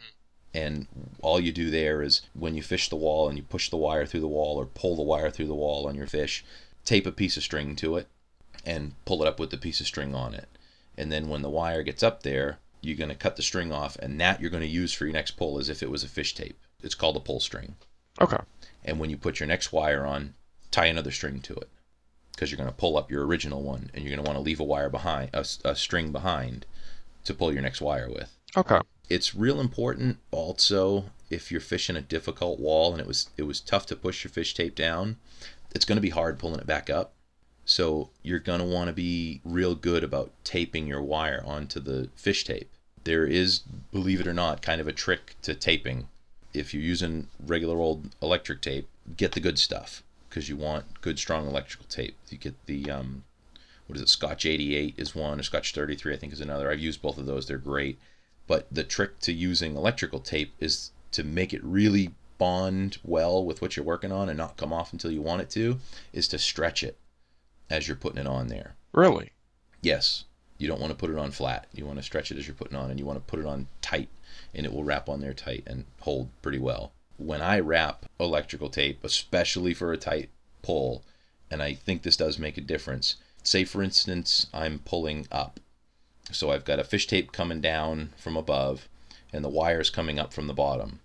S1: And all you do there is when you fish the wall and you push the wire through the wall or pull the wire through the wall on your fish, tape a piece of string to it and pull it up with the piece of string on it. And then when the wire gets up there, you're going to cut the string off, and that you're going to use for your next pull as if it was a fish tape. It's called a pull string.
S2: Okay.
S1: And when you put your next wire on, tie another string to it, because you're going to pull up your original one, and you're going to want to leave a wire behind, a, a string behind to pull your next wire with.
S2: Okay.
S1: It's real important also if you're fishing a difficult wall and it was it was tough to push your fish tape down, it's going to be hard pulling it back up. So you're going to want to be real good about taping your wire onto the fish tape. There is, believe it or not, kind of a trick to taping. If you're using regular old electric tape, get the good stuff, because you want good, strong electrical tape. You get the, um, what is it, Scotch eighty-eight is one, or Scotch thirty-three I think is another. I've used both of those. They're great. But the trick to using electrical tape is to make it really bond well with what you're working on and not come off until you want it to, is to stretch it as you're putting it on there.
S2: Really?
S1: Yes. You don't want to put it on flat. You want to stretch it as you're putting on, and you want to put it on tight, and it will wrap on there tight and hold pretty well. When I wrap electrical tape, especially for a tight pull, and I think this does make a difference. Say, for instance, I'm pulling up. So I've got a fish tape coming down from above, and the wire's coming up from the bottom.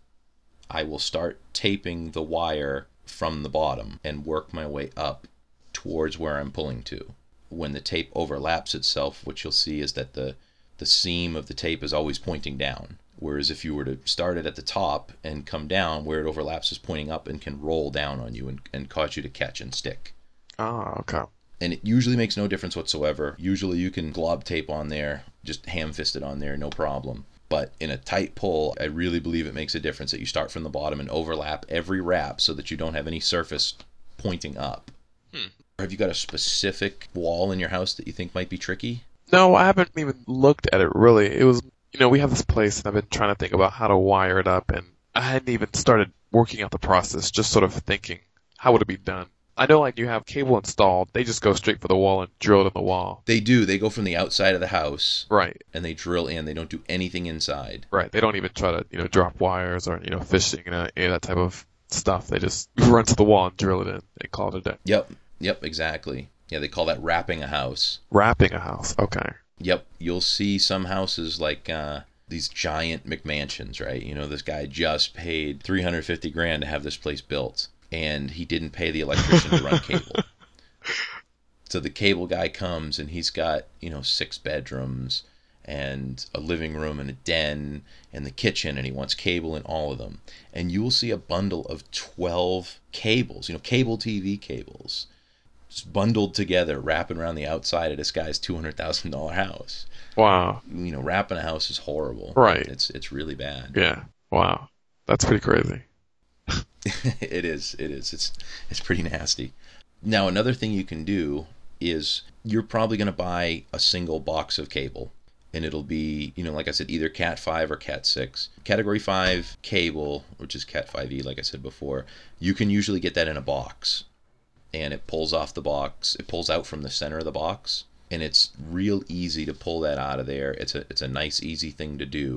S1: I will start taping the wire from the bottom and work my way up towards where I'm pulling to. When the tape overlaps itself, what you'll see is that the, the seam of the tape is always pointing down. Whereas if you were to start it at the top and come down, where it overlaps is pointing up and can roll down on you and, and cause you to catch and stick.
S2: Ah, okay.
S1: And it usually makes no difference whatsoever. Usually you can glob tape on there, just ham-fist it on there, no problem. But in a tight pull, I really believe it makes a difference that you start from the bottom and overlap every wrap so that you don't have any surface pointing up.
S2: Hmm.
S1: Have you got a specific wall in your house that you think might be tricky?
S2: No, I haven't even looked at it really. It was, you know, we have this place and I've been trying to think about how to wire it up, and I hadn't even started working out the process, just sort of thinking, how would it be done? I know, like, you have cable installed, they just go straight for the wall and drill it in the wall.
S1: They do. They go from the outside of the house.
S2: Right.
S1: And they drill in. They don't do anything inside.
S2: Right. They don't even try to, you know, drop wires or, you know, fishing and any of that type of stuff. They just run to the wall and drill it in and call it a day.
S1: Yep. Yep, exactly. Yeah, they call that wrapping a house.
S2: Wrapping a house. Okay.
S1: Yep. You'll see some houses like uh, these giant McMansions, right? You know, this guy just paid three hundred fifty grand to have this place built, and he didn't pay the electrician to run cable. So the cable guy comes, and he's got, you know, six bedrooms and a living room and a den and the kitchen, and he wants cable in all of them. And you will see a bundle of twelve cables, you know, cable T V cables, just bundled together, wrapping around the outside of this guy's two hundred thousand dollars house.
S2: Wow.
S1: You know, wrapping a house is horrible.
S2: Right.
S1: It's it's really bad.
S2: Yeah. Wow. That's pretty crazy.
S1: It is. It is. It's it's pretty nasty. Now, another thing you can do is you're probably going to buy a single box of cable, and it'll be, you know, like I said, either Cat five or Cat six. Category five cable, which is Cat five E, like I said before, you can usually get that in a box, and it pulls off the box. It pulls out from the center of the box, and it's real easy to pull that out of there. It's a it's a nice, easy thing to do.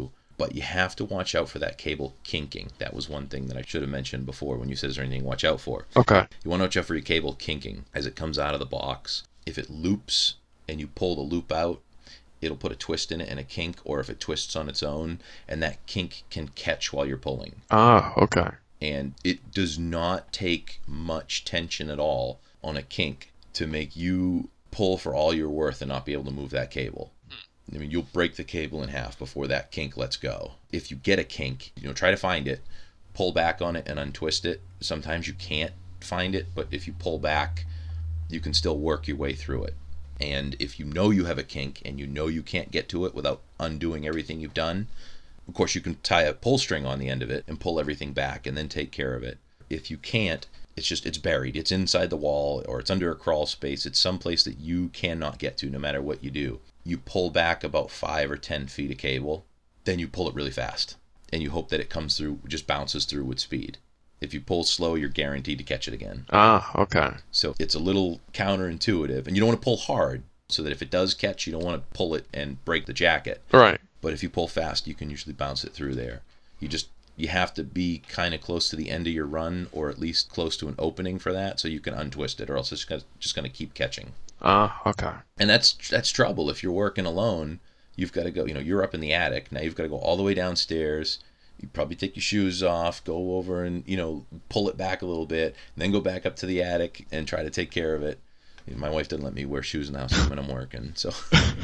S1: But you have to watch out for that cable kinking. That was one thing that I should have mentioned before when you said, is there anything to watch out for?
S2: Okay.
S1: You want to watch out for your cable kinking as it comes out of the box. If it loops and you pull the loop out, it'll put a twist in it and a kink, or if it twists on its own, and that kink can catch while you're pulling.
S2: Ah, okay.
S1: And it does not take much tension at all on a kink to make you pull for all you're worth and not be able to move that cable. I mean, you'll break the cable in half before that kink lets go. If you get a kink, you know, try to find it, pull back on it and untwist it. Sometimes you can't find it, but if you pull back, you can still work your way through it. And if you know you have a kink and you know you can't get to it without undoing everything you've done, of course you can tie a pull string on the end of it and pull everything back and then take care of it. If you can't, it's just, it's buried. It's inside the wall or it's under a crawl space. It's someplace that you cannot get to no matter what you do. You pull back about five or ten feet of cable, then you pull it really fast. And you hope that it comes through, just bounces through with speed. If you pull slow, you're guaranteed to catch it again.
S2: Ah, okay.
S1: So it's a little counterintuitive. And you don't want to pull hard, so that if it does catch, you don't want to pull it and break the jacket.
S2: Right.
S1: But if you pull fast, you can usually bounce it through there. You just, you have to be kind of close to the end of your run, or at least close to an opening for that, so you can untwist it, or else it's just going to keep catching.
S2: Ah, okay.
S1: And that's that's trouble. If you're working alone, you've got to go, you know, you're up in the attic. Now you've got to go all the way downstairs. You probably take your shoes off, go over and, you know, pull it back a little bit, and then go back up to the attic and try to take care of it. My wife doesn't let me wear shoes in the house when I'm working, so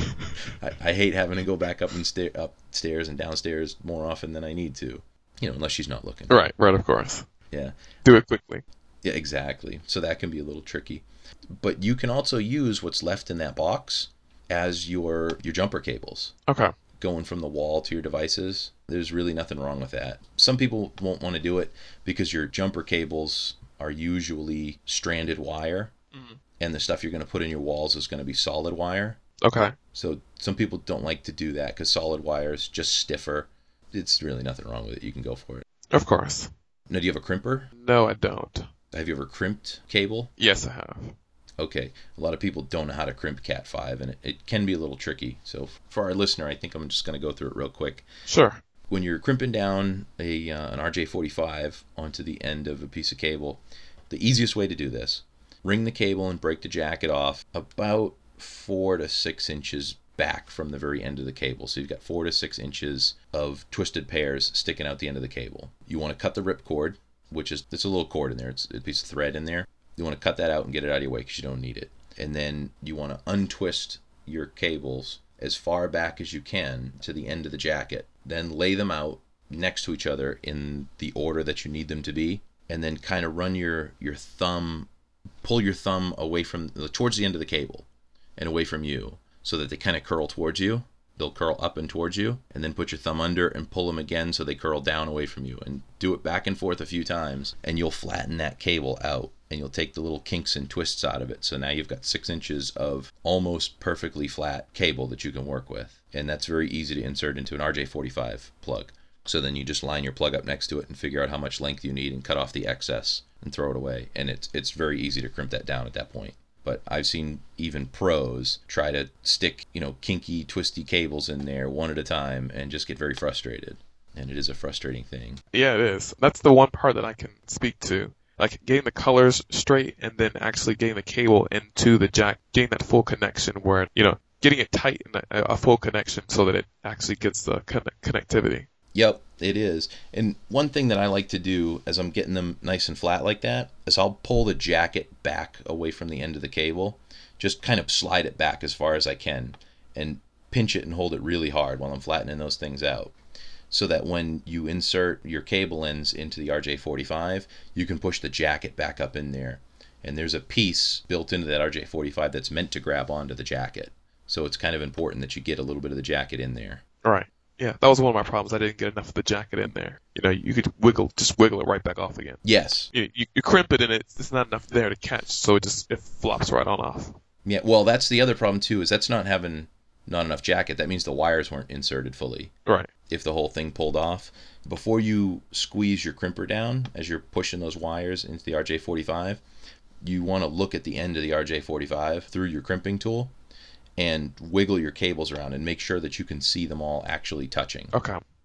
S1: I, I hate having to go back up and sta- upstairs and downstairs more often than I need to, you know, unless she's not looking.
S2: Right, right, of course.
S1: Yeah.
S2: Do it quickly.
S1: Yeah, exactly. So that can be a little tricky. But you can also use what's left in that box as your your jumper cables.
S2: Okay.
S1: Going from the wall to your devices. There's really nothing wrong with that. Some people won't want to do it because your jumper cables are usually stranded wire, mm-hmm. and the stuff you're going to put in your walls is going to be solid wire.
S2: Okay.
S1: So some people don't like to do that because solid wire is just stiffer. It's really nothing wrong with it. You can go for it.
S2: Of course.
S1: Now, do you have a crimper?
S2: No, I don't.
S1: Have you ever crimped cable?
S2: Yes, I have.
S1: Okay. A lot of people don't know how to crimp cat five, and it, it can be a little tricky. So for our listener, I think I'm just going to go through it real quick.
S2: Sure.
S1: When you're crimping down a uh, an R J forty-five onto the end of a piece of cable, the easiest way to do this, ring the cable and break the jacket off about four to six inches back from the very end of the cable. So you've got four to six inches of twisted pairs sticking out the end of the cable. You want to cut the rip cord, which is, it's a little cord in there. It's a piece of thread in there. You want to cut that out and get it out of your way because you don't need it. And then you want to untwist your cables as far back as you can to the end of the jacket. Then lay them out next to each other in the order that you need them to be. And then kind of run your, your thumb, pull your thumb away from, towards the end of the cable and away from you so that they kind of curl towards you. They'll curl up and towards you, and then put your thumb under and pull them again so they curl down away from you. And do it back and forth a few times, and you'll flatten that cable out, and you'll take the little kinks and twists out of it. So now you've got six inches of almost perfectly flat cable that you can work with. And that's very easy to insert into an R J forty-five plug. So then you just line your plug up next to it and figure out how much length you need and cut off the excess and throw it away. And it's it's very easy to crimp that down at that point. But I've seen even pros try to stick, you know, kinky, twisty cables in there one at a time and just get very frustrated. And it is a frustrating thing.
S2: Yeah, it is. That's the one part that I can speak to. Like getting the colors straight and then actually getting the cable into the jack, getting that full connection where, you know, getting it tight in a, a full connection so that it actually gets the con- connectivity.
S1: Yep, it is. And one thing that I like to do as I'm getting them nice and flat like that is I'll pull the jacket back away from the end of the cable, just kind of slide it back as far as I can and pinch it and hold it really hard while I'm flattening those things out. So that when you insert your cable ends into the R J forty-five, you can push the jacket back up in there. And there's a piece built into that R J forty-five that's meant to grab onto the jacket. So it's kind of important that you get a little bit of the jacket in there.
S2: All right. Yeah, that was one of my problems. I didn't get enough of the jacket in there. You know, you could wiggle, just wiggle it right back off again.
S1: Yes.
S2: You, you, you crimp it and it's, it's not enough there to catch, so it just it flops right on off.
S1: Yeah, well, that's the other problem too, is that's not having not enough jacket. That means the wires weren't inserted fully.
S2: Right.
S1: If the whole thing pulled off. Before you squeeze your crimper down, as you're pushing those wires into the R J forty-five, you want to look at the end of the R J forty-five through your crimping tool and wiggle your cables around and make sure that you can see them all actually touching.
S2: Okay.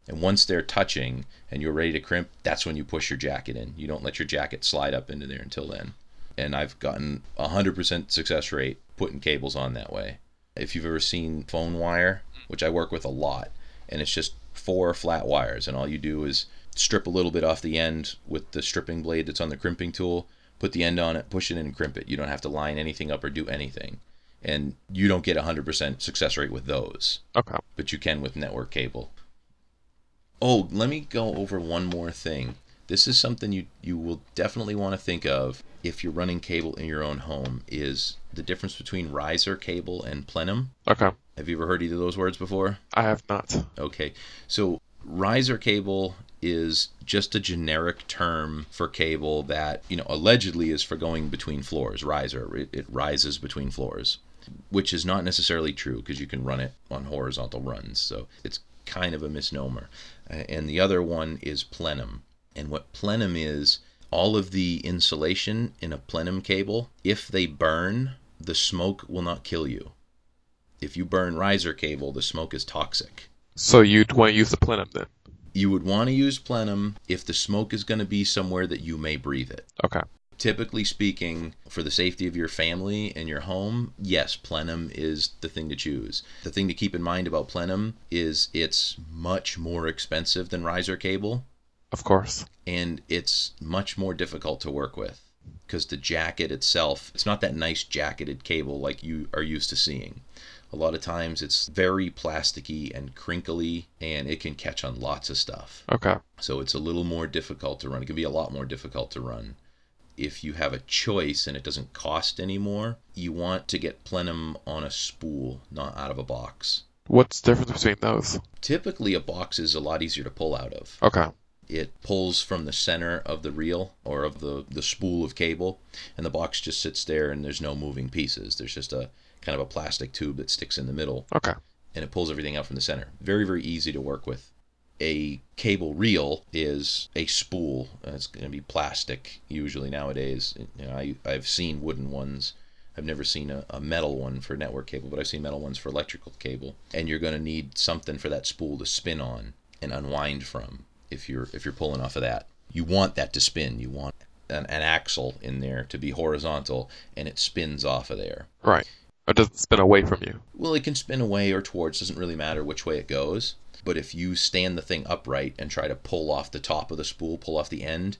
S1: And once they're touching and you're ready to crimp, that's when you push your jacket in. You don't let your jacket slide up into there until then. And I've gotten a one hundred percent success rate putting cables on that way. If you've ever seen phone wire, which I work with a lot, and it's just four flat wires, and all you do is strip a little bit off the end with the stripping blade that's on the crimping tool, put the end on it, push it in and crimp it. You don't have to line anything up or do anything. And you don't get a one hundred percent success rate with those.
S2: Okay.
S1: But you can with network cable. Oh, let me go over one more thing. This is something you, you will definitely want to think of if you're running cable in your own home, is the difference between riser cable and plenum.
S2: Okay.
S1: Have you ever heard either of those words before?
S2: I have not.
S1: Okay. So riser cable is just a generic term for cable that, you know, allegedly is for going between floors. Riser, it, it rises between floors, which is not necessarily true because you can run it on horizontal runs. So it's kind of a misnomer. Uh, and the other one is plenum. And what plenum is, all of the insulation in a plenum cable, if they burn, the smoke will not kill you. If you burn riser cable, the smoke is toxic.
S2: So you'd want to use the plenum then?
S1: You would want to use plenum if the smoke is going to be somewhere that you may breathe it.
S2: Okay.
S1: Typically speaking, for the safety of your family and your home, yes, plenum is the thing to choose. The thing to keep in mind about plenum is it's much more expensive than riser cable.
S2: Of course.
S1: And it's much more difficult to work with because the jacket itself, it's not that nice jacketed cable like you are used to seeing. A lot of times it's very plasticky and crinkly, and it can catch on lots of stuff.
S2: Okay.
S1: So it's a little more difficult to run. It can be a lot more difficult to run. If you have a choice and it doesn't cost any more, you want to get plenum on a spool, not out of a box.
S2: What's the difference between those?
S1: Typically a box is a lot easier to pull out of.
S2: Okay.
S1: It pulls from the center of the reel or of the, the spool of cable, and the box just sits there and there's no moving pieces. There's just a kind of a plastic tube that sticks in the middle.
S2: Okay. And
S1: it pulls everything out from the center. Very, very easy to work with. A cable reel is a spool. It's going to be plastic usually nowadays. You know, I, I've seen wooden ones. I've never seen a, a metal one for network cable, but I've seen metal ones for electrical cable. And you're going to need something for that spool to spin on and unwind from if you're if you're pulling off of that. You want that to spin. You want an, an axle in there to be horizontal, and it spins off of there.
S2: Right. It doesn't spin away from you.
S1: Well, it can spin away or towards. Doesn't really matter which way it goes. But if you stand the thing upright and try to pull off the top of the spool, pull off the end,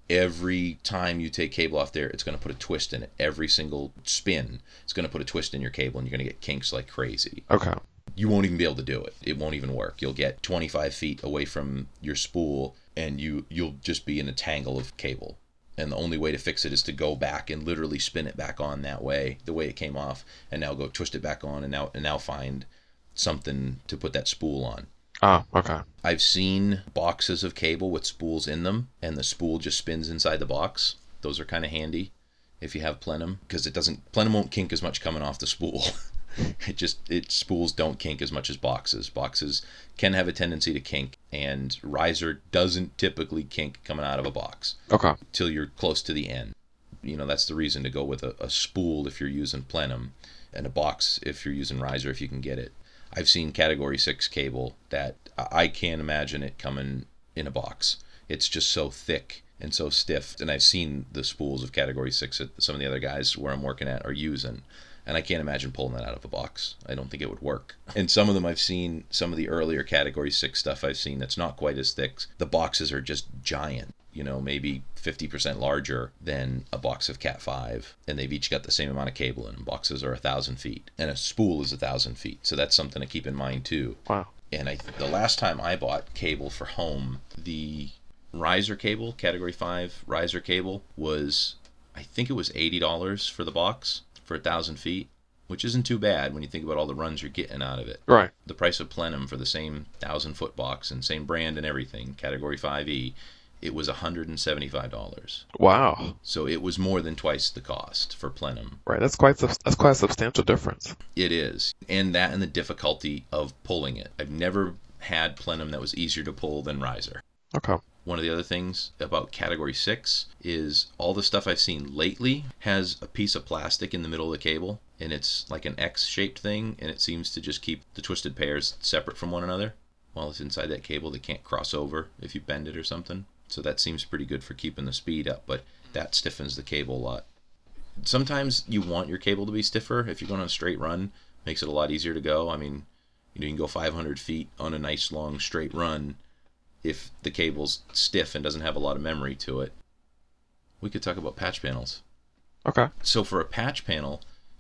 S1: every time you take cable off there, it's going to put a twist in it. Every single spin, it's going to put a twist in your cable, and you're going to get kinks like crazy.
S2: Okay.
S1: You won't even be able to do it. It won't even work. You'll get twenty-five feet away from your spool, and you, you'll just be in a tangle of cable. And the only way to fix it is to go back and literally spin it back on that way, the way it came off, and now go twist it back on, and now and now find something to put that spool on.
S2: Oh, okay.
S1: I've seen boxes of cable with spools in them, and the spool just spins inside the box. Those are kind of handy if you have plenum, because it doesn't plenum won't kink as much coming off the spool. It just it spools don't kink as much as boxes. Boxes can have a tendency to kink, and riser doesn't typically kink coming out of a box.
S2: Okay.
S1: Till you're close to the end. You know, that's the reason to go with a, a spool if you're using plenum, and a box if you're using riser if you can get it. I've seen category six cable that I can't imagine it coming in a box. It's just so thick and so stiff. And I've seen the spools of category six that some of the other guys where I'm working at are using. And I can't imagine pulling that out of a box. I don't think it would work. And some of them I've seen, some of the earlier category six stuff I've seen that's not quite as thick. The boxes are just giant. You know, maybe fifty percent larger than a box of cat five, and they've each got the same amount of cable in them. Boxes are a thousand feet, and a spool is a thousand feet, so that's something to keep in mind too.
S2: Wow.
S1: And I, the last time I bought cable for home, the riser cable, category five riser cable, was, I think it was eighty dollars for the box for a thousand feet, which isn't too bad when you think about all the runs you're getting out of it.
S2: Right. The
S1: price of plenum for the same thousand foot box and same brand and everything, category five E, it was one hundred seventy-five dollars.
S2: Wow.
S1: So it was more than twice the cost for plenum.
S2: Right, that's quite that's quite a substantial difference.
S1: It is. And that and the difficulty of pulling it. I've never had plenum that was easier to pull than riser.
S2: Okay.
S1: One of the other things about category six is all the stuff I've seen lately has a piece of plastic in the middle of the cable, and it's like an X-shaped thing, and it seems to just keep the twisted pairs separate from one another. while it's inside that cable. They can't cross over if you bend it or something. So that seems pretty good for keeping the speed up, but that stiffens the cable a lot. Sometimes you want your cable to be stiffer. If you're going on a straight run, makes it a lot easier to go. I mean, you know, you can go five hundred feet on a nice long straight run if the cable's stiff and doesn't have a lot of memory to it. We could talk about patch panels.
S2: Okay.
S1: So for a patch panel,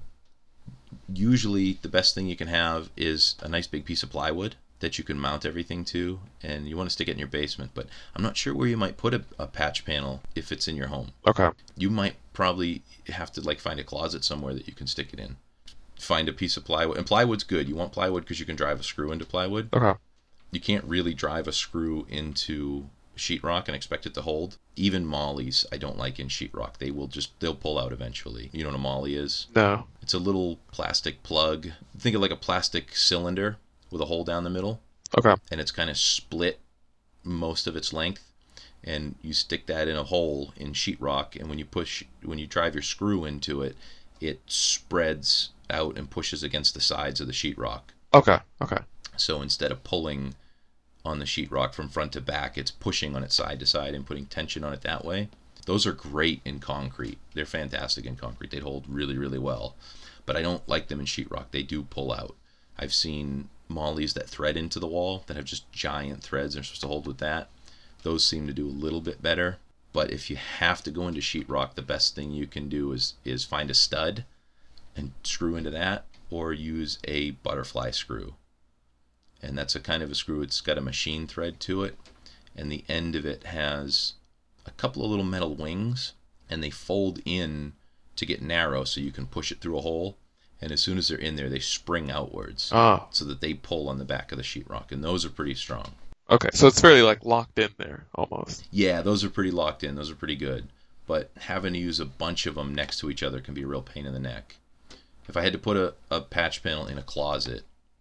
S1: usually the best thing you can have is a nice big piece of plywood that you can mount everything to, and you want to stick it in your basement. But I'm not sure where you might put a, a patch panel if it's in your home.
S2: Okay.
S1: You might probably have to like find a closet somewhere that you can stick it in. Find a piece of plywood, and plywood's good. You want plywood because you can drive a screw into plywood.
S2: Okay.
S1: You can't really drive a screw into sheetrock and expect it to hold. Even mollies I don't like in sheetrock. They will just, they'll pull out eventually. You know what a molly is?
S2: No.
S1: It's a little plastic plug. Think of like a plastic cylinder with a hole down the middle.
S2: Okay.
S1: And it's kind of split most of its length. And you stick that in a hole in sheetrock, and when you push, when you drive your screw into it, it spreads out and pushes against the sides of the sheetrock.
S2: Okay. Okay.
S1: So instead of pulling on the sheetrock from front to back, it's pushing on it side to side and putting tension on it that way. Those are great in concrete. They're fantastic in concrete. They'd hold really, really well. But I don't like them in sheetrock. They do pull out. I've seen mollies that thread into the wall that have just giant threads they're supposed to hold with that. Those seem to do a little bit better. But if you have to go into sheetrock, the best thing you can do is is find a stud and screw into that, or use a butterfly screw. And that's a kind of a screw. It's got a machine thread to it, and the end of it has a couple of little metal wings, and they fold in to get narrow so you can push it through a hole. And as soon as they're in there, they spring outwards
S2: Oh.
S1: so that they pull on the back of the sheetrock, and those are pretty strong.
S2: Okay. So it's fairly like locked in there almost.
S1: Yeah, those are pretty locked in. Those are pretty good. But having to use a bunch of them next to each other can be a real pain in the neck. If I had to put a, a patch panel in a closet,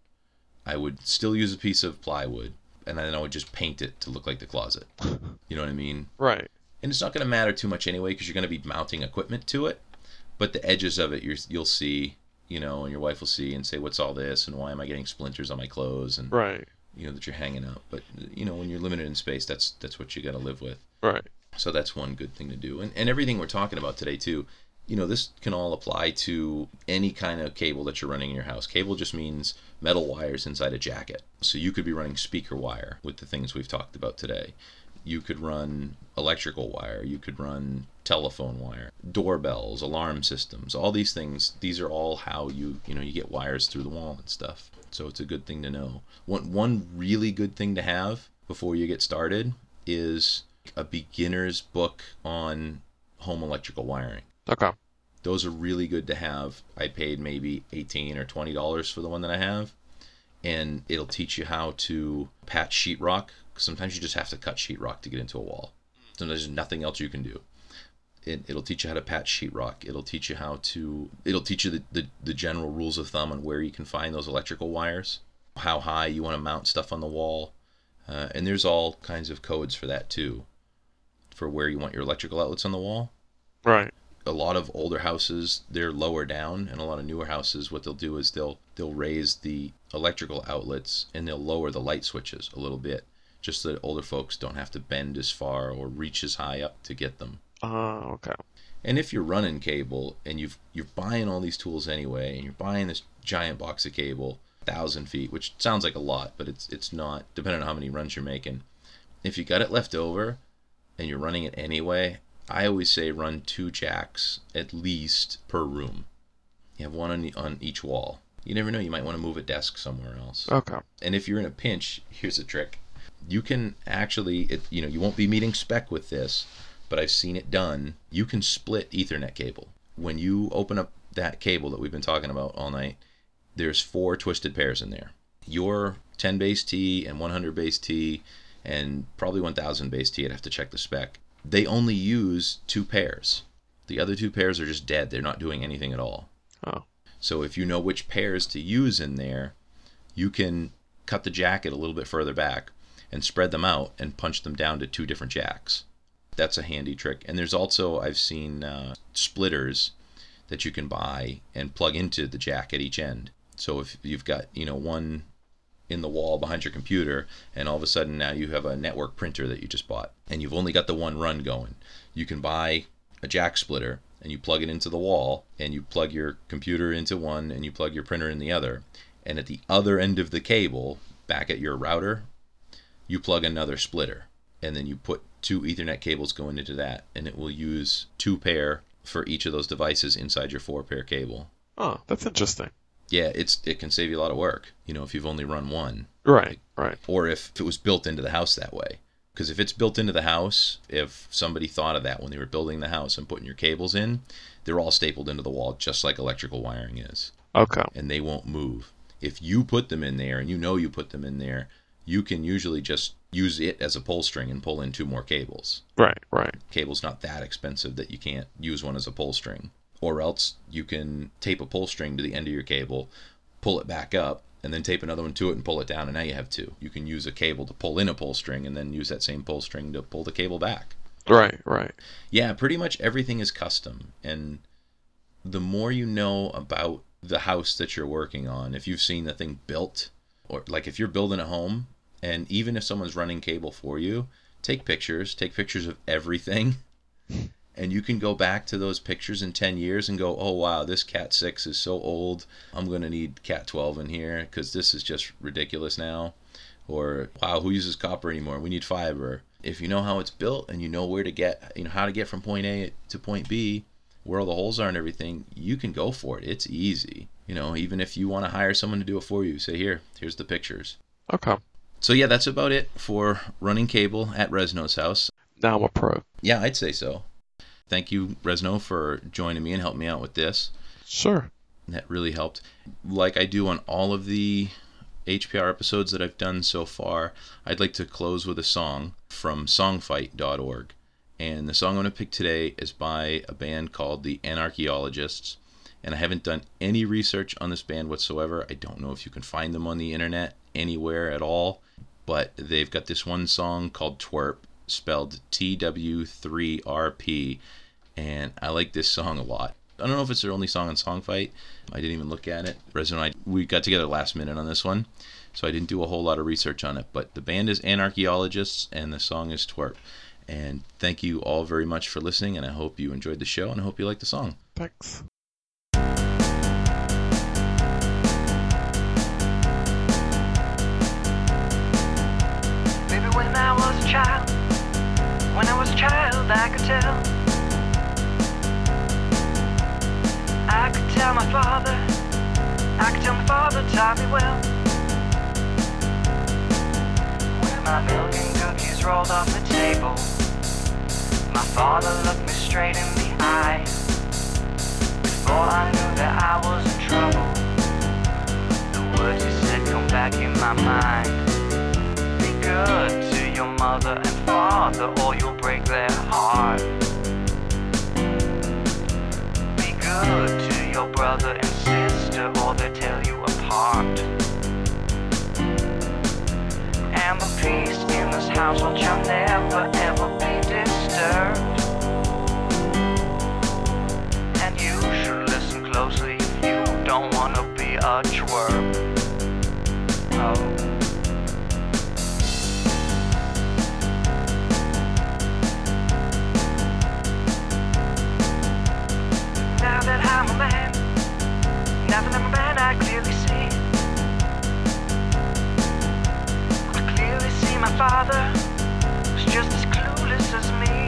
S1: I would still use a piece of plywood, and then I would just paint it to look like the closet. You know what I mean?
S2: Right.
S1: And it's not going to matter too much anyway, because you're going to be mounting equipment to it. But the edges of it, you're, you'll see, you know, and your wife will see and say, "What's all this? And why am I getting splinters on my clothes?" And
S2: Right.
S1: you know that you're hanging up. But you know, when you're limited in space, that's that's what you got to live with.
S2: Right.
S1: So that's one good thing to do. And and everything we're talking about today too, you know, this can all apply to any kind of cable that you're running in your house. Cable just means metal wires inside a jacket. So you could be running speaker wire with the things we've talked about today. You could run electrical wire. You could run telephone wire, doorbells, alarm systems, all these things. These are all how you, you know, you get wires through the wall and stuff. So it's a good thing to know. One, one really good thing to have before you get started is a beginner's book on home electrical wiring.
S2: Okay.
S1: Those are really good to have. I paid maybe eighteen or twenty dollars for the one that I have, and it'll teach you how to patch sheetrock. Sometimes you just have to cut sheetrock to get into a wall. Sometimes there's nothing else you can do. It, it'll teach you how to patch sheetrock. It'll teach you how to. It'll teach you the, the, the general rules of thumb on where you can find those electrical wires, how high you want to mount stuff on the wall, uh, and there's all kinds of codes for that too, for where you want your electrical outlets on the wall.
S2: Right.
S1: A lot of older houses, they're lower down, and a lot of newer houses, what they'll do is they'll they'll raise the electrical outlets and they'll lower the light switches a little bit, just so that older folks don't have to bend as far or reach as high up to get them.
S2: Oh, okay.
S1: And if you're running cable and you've you're buying all these tools anyway, and you're buying this giant box of cable, thousand feet, which sounds like a lot, but it's it's not, depending on how many runs you're making. If you got it left over and you're running it anyway, I always say run two jacks at least per room. You have one on, on each wall. You never know, you might want to move a desk somewhere else.
S2: Okay.
S1: And if you're in a pinch, here's a trick. You can actually, it, you know, you won't be meeting spec with this, but I've seen it done. You can split Ethernet cable. When you open up that cable that we've been talking about all night, there's four twisted pairs in there. Your ten base T and one hundred base T and probably one thousand base T, I'd have to check the spec. They only use two pairs. The other two pairs are just dead. They're not doing anything at all.
S2: Oh.
S1: So if you know which pairs to use in there, you can cut the jacket a little bit further back and spread them out and punch them down to two different jacks. That's a handy trick. And there's also, I've seen uh, splitters that you can buy and plug into the jack at each end. So if you've got, you know, one in the wall behind your computer, and all of a sudden now you have a network printer that you just bought, and you've only got the one run going. You can buy a jack splitter, and you plug it into the wall, and you plug your computer into one, and you plug your printer in the other. And at the other end of the cable, back at your router, you plug another splitter. And then you put two Ethernet cables going into that, and it will use two pair for each of those devices inside your four pair cable.
S2: Oh, that's interesting.
S1: Yeah, it's it can save you a lot of work, you know, if you've only run one.
S2: Right, right.
S1: Or if it was built into the house that way. Because if it's built into the house, if somebody thought of that when they were building the house and putting your cables in, they're all stapled into the wall just like electrical wiring is.
S2: Okay.
S1: And they won't move. If you put them in there and you know you put them in there, you can usually just use it as a pull string and pull in two more cables.
S2: Right, right.
S1: Cable's not that expensive that you can't use one as a pull string. Or else you can tape a pull string to the end of your cable, pull it back up, and then tape another one to it and pull it down, and now you have two. You can use a cable to pull in a pull string and then use that same pull string to pull the cable back.
S2: Right, right.
S1: Yeah, pretty much everything is custom. And the more you know about the house that you're working on, if you've seen the thing built, or like if you're building a home, and even if someone's running cable for you, take pictures, take pictures of everything. And you can go back to those pictures in ten years and go, oh, wow, this Cat six is so old. I'm going to need Cat twelve in here because this is just ridiculous now. Or, wow, who uses copper anymore? We need fiber. If you know how it's built and you know where to get, you know, how to get from point A to point B, where all the holes are and everything, you can go for it. It's easy. You know, even if you want to hire someone to do it for you, say, here, here's the pictures.
S2: Okay.
S1: So, yeah, that's about it for running cable at Resno's house.
S2: Now I'm a pro.
S1: Yeah, I'd say so. Thank you, Resno, for joining me and helping me out with this.
S2: Sure.
S1: That really helped. Like I do on all of the H P R episodes that I've done so far, I'd like to close with a song from songfight dot org. And the song I'm going to pick today is by a band called the Anarchaeologists. And I haven't done any research on this band whatsoever. I don't know if you can find them on the internet anywhere at all. But they've got this one song called Twerp, spelled T W three R P, and I like this song a lot. I don't know if it's their only song on Songfight. I didn't even look at it. Rezo and I, we got together last minute on this one, so I didn't do a whole lot of research on it, but the band is Anarchaeologists, and the song is Twerp. And thank you all very much for listening, and I hope you enjoyed the show, and I hope you liked the song.
S2: Thanks.
S3: Maybe when I was a child, when I was a child, I could tell. I could tell my father, I could tell my father taught me well. When my milk and cookies rolled off the table, my father looked me straight in the eye. Before I knew that I was in trouble, the words he said come back in my mind. Be good to your mother and father, or you'll break their heart. Be good to your brother and sister, or they'll tear you apart. And the peace in this household shall never ever be disturbed. And you should listen closely if you don't wanna be a twerp. Oh. Now that I'm a man, now that I'm a man, I clearly see. I clearly see my father was just as clueless as me.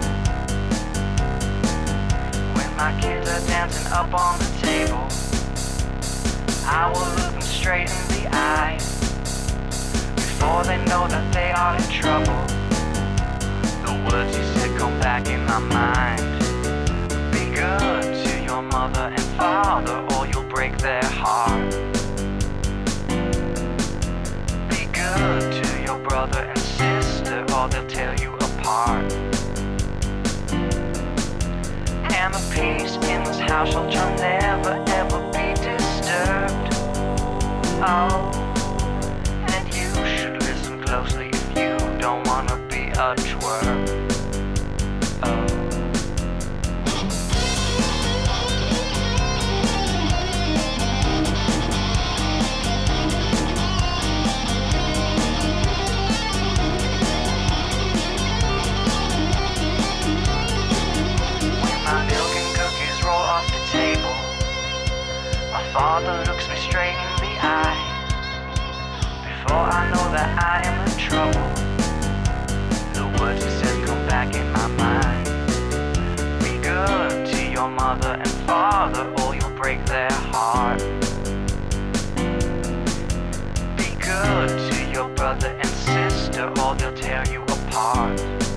S3: When my kids are dancing up on the table, I will look them straight in the eye. Before they know that they are in trouble, the words he said come back in my mind. Be good to your mother and father, or you'll break their heart. Be good to your brother and sister, or they'll tear you apart. And the peace in this household shall never ever be disturbed. Oh, and you should listen closely if you don't wanna be a twerp. Oh. My father looks me straight in the eye. Before I know that I am in trouble, the words he says come back in my mind. Be good to your mother and father, or you'll break their heart. Be good to your brother and sister, or they'll tear you apart.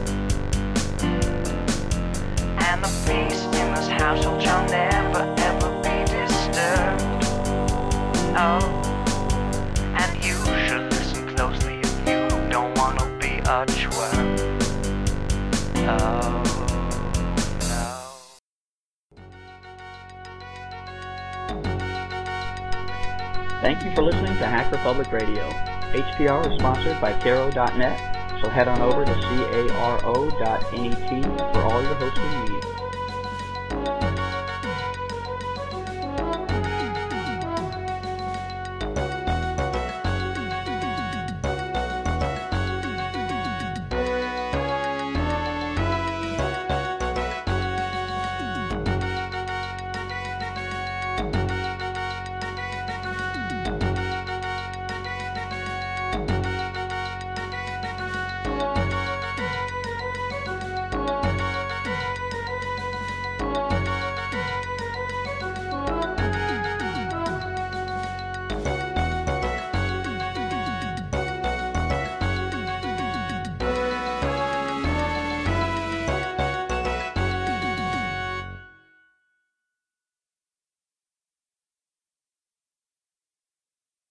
S3: And the peace in this household shall never ever be disturbed. Oh, and you should listen closely if you don't want to be a twerp. Oh, no.
S4: Thank you for listening to Hacker Public Radio. H P R is sponsored by Caro dot net, so head on over to caro dot net for all your hosting needs.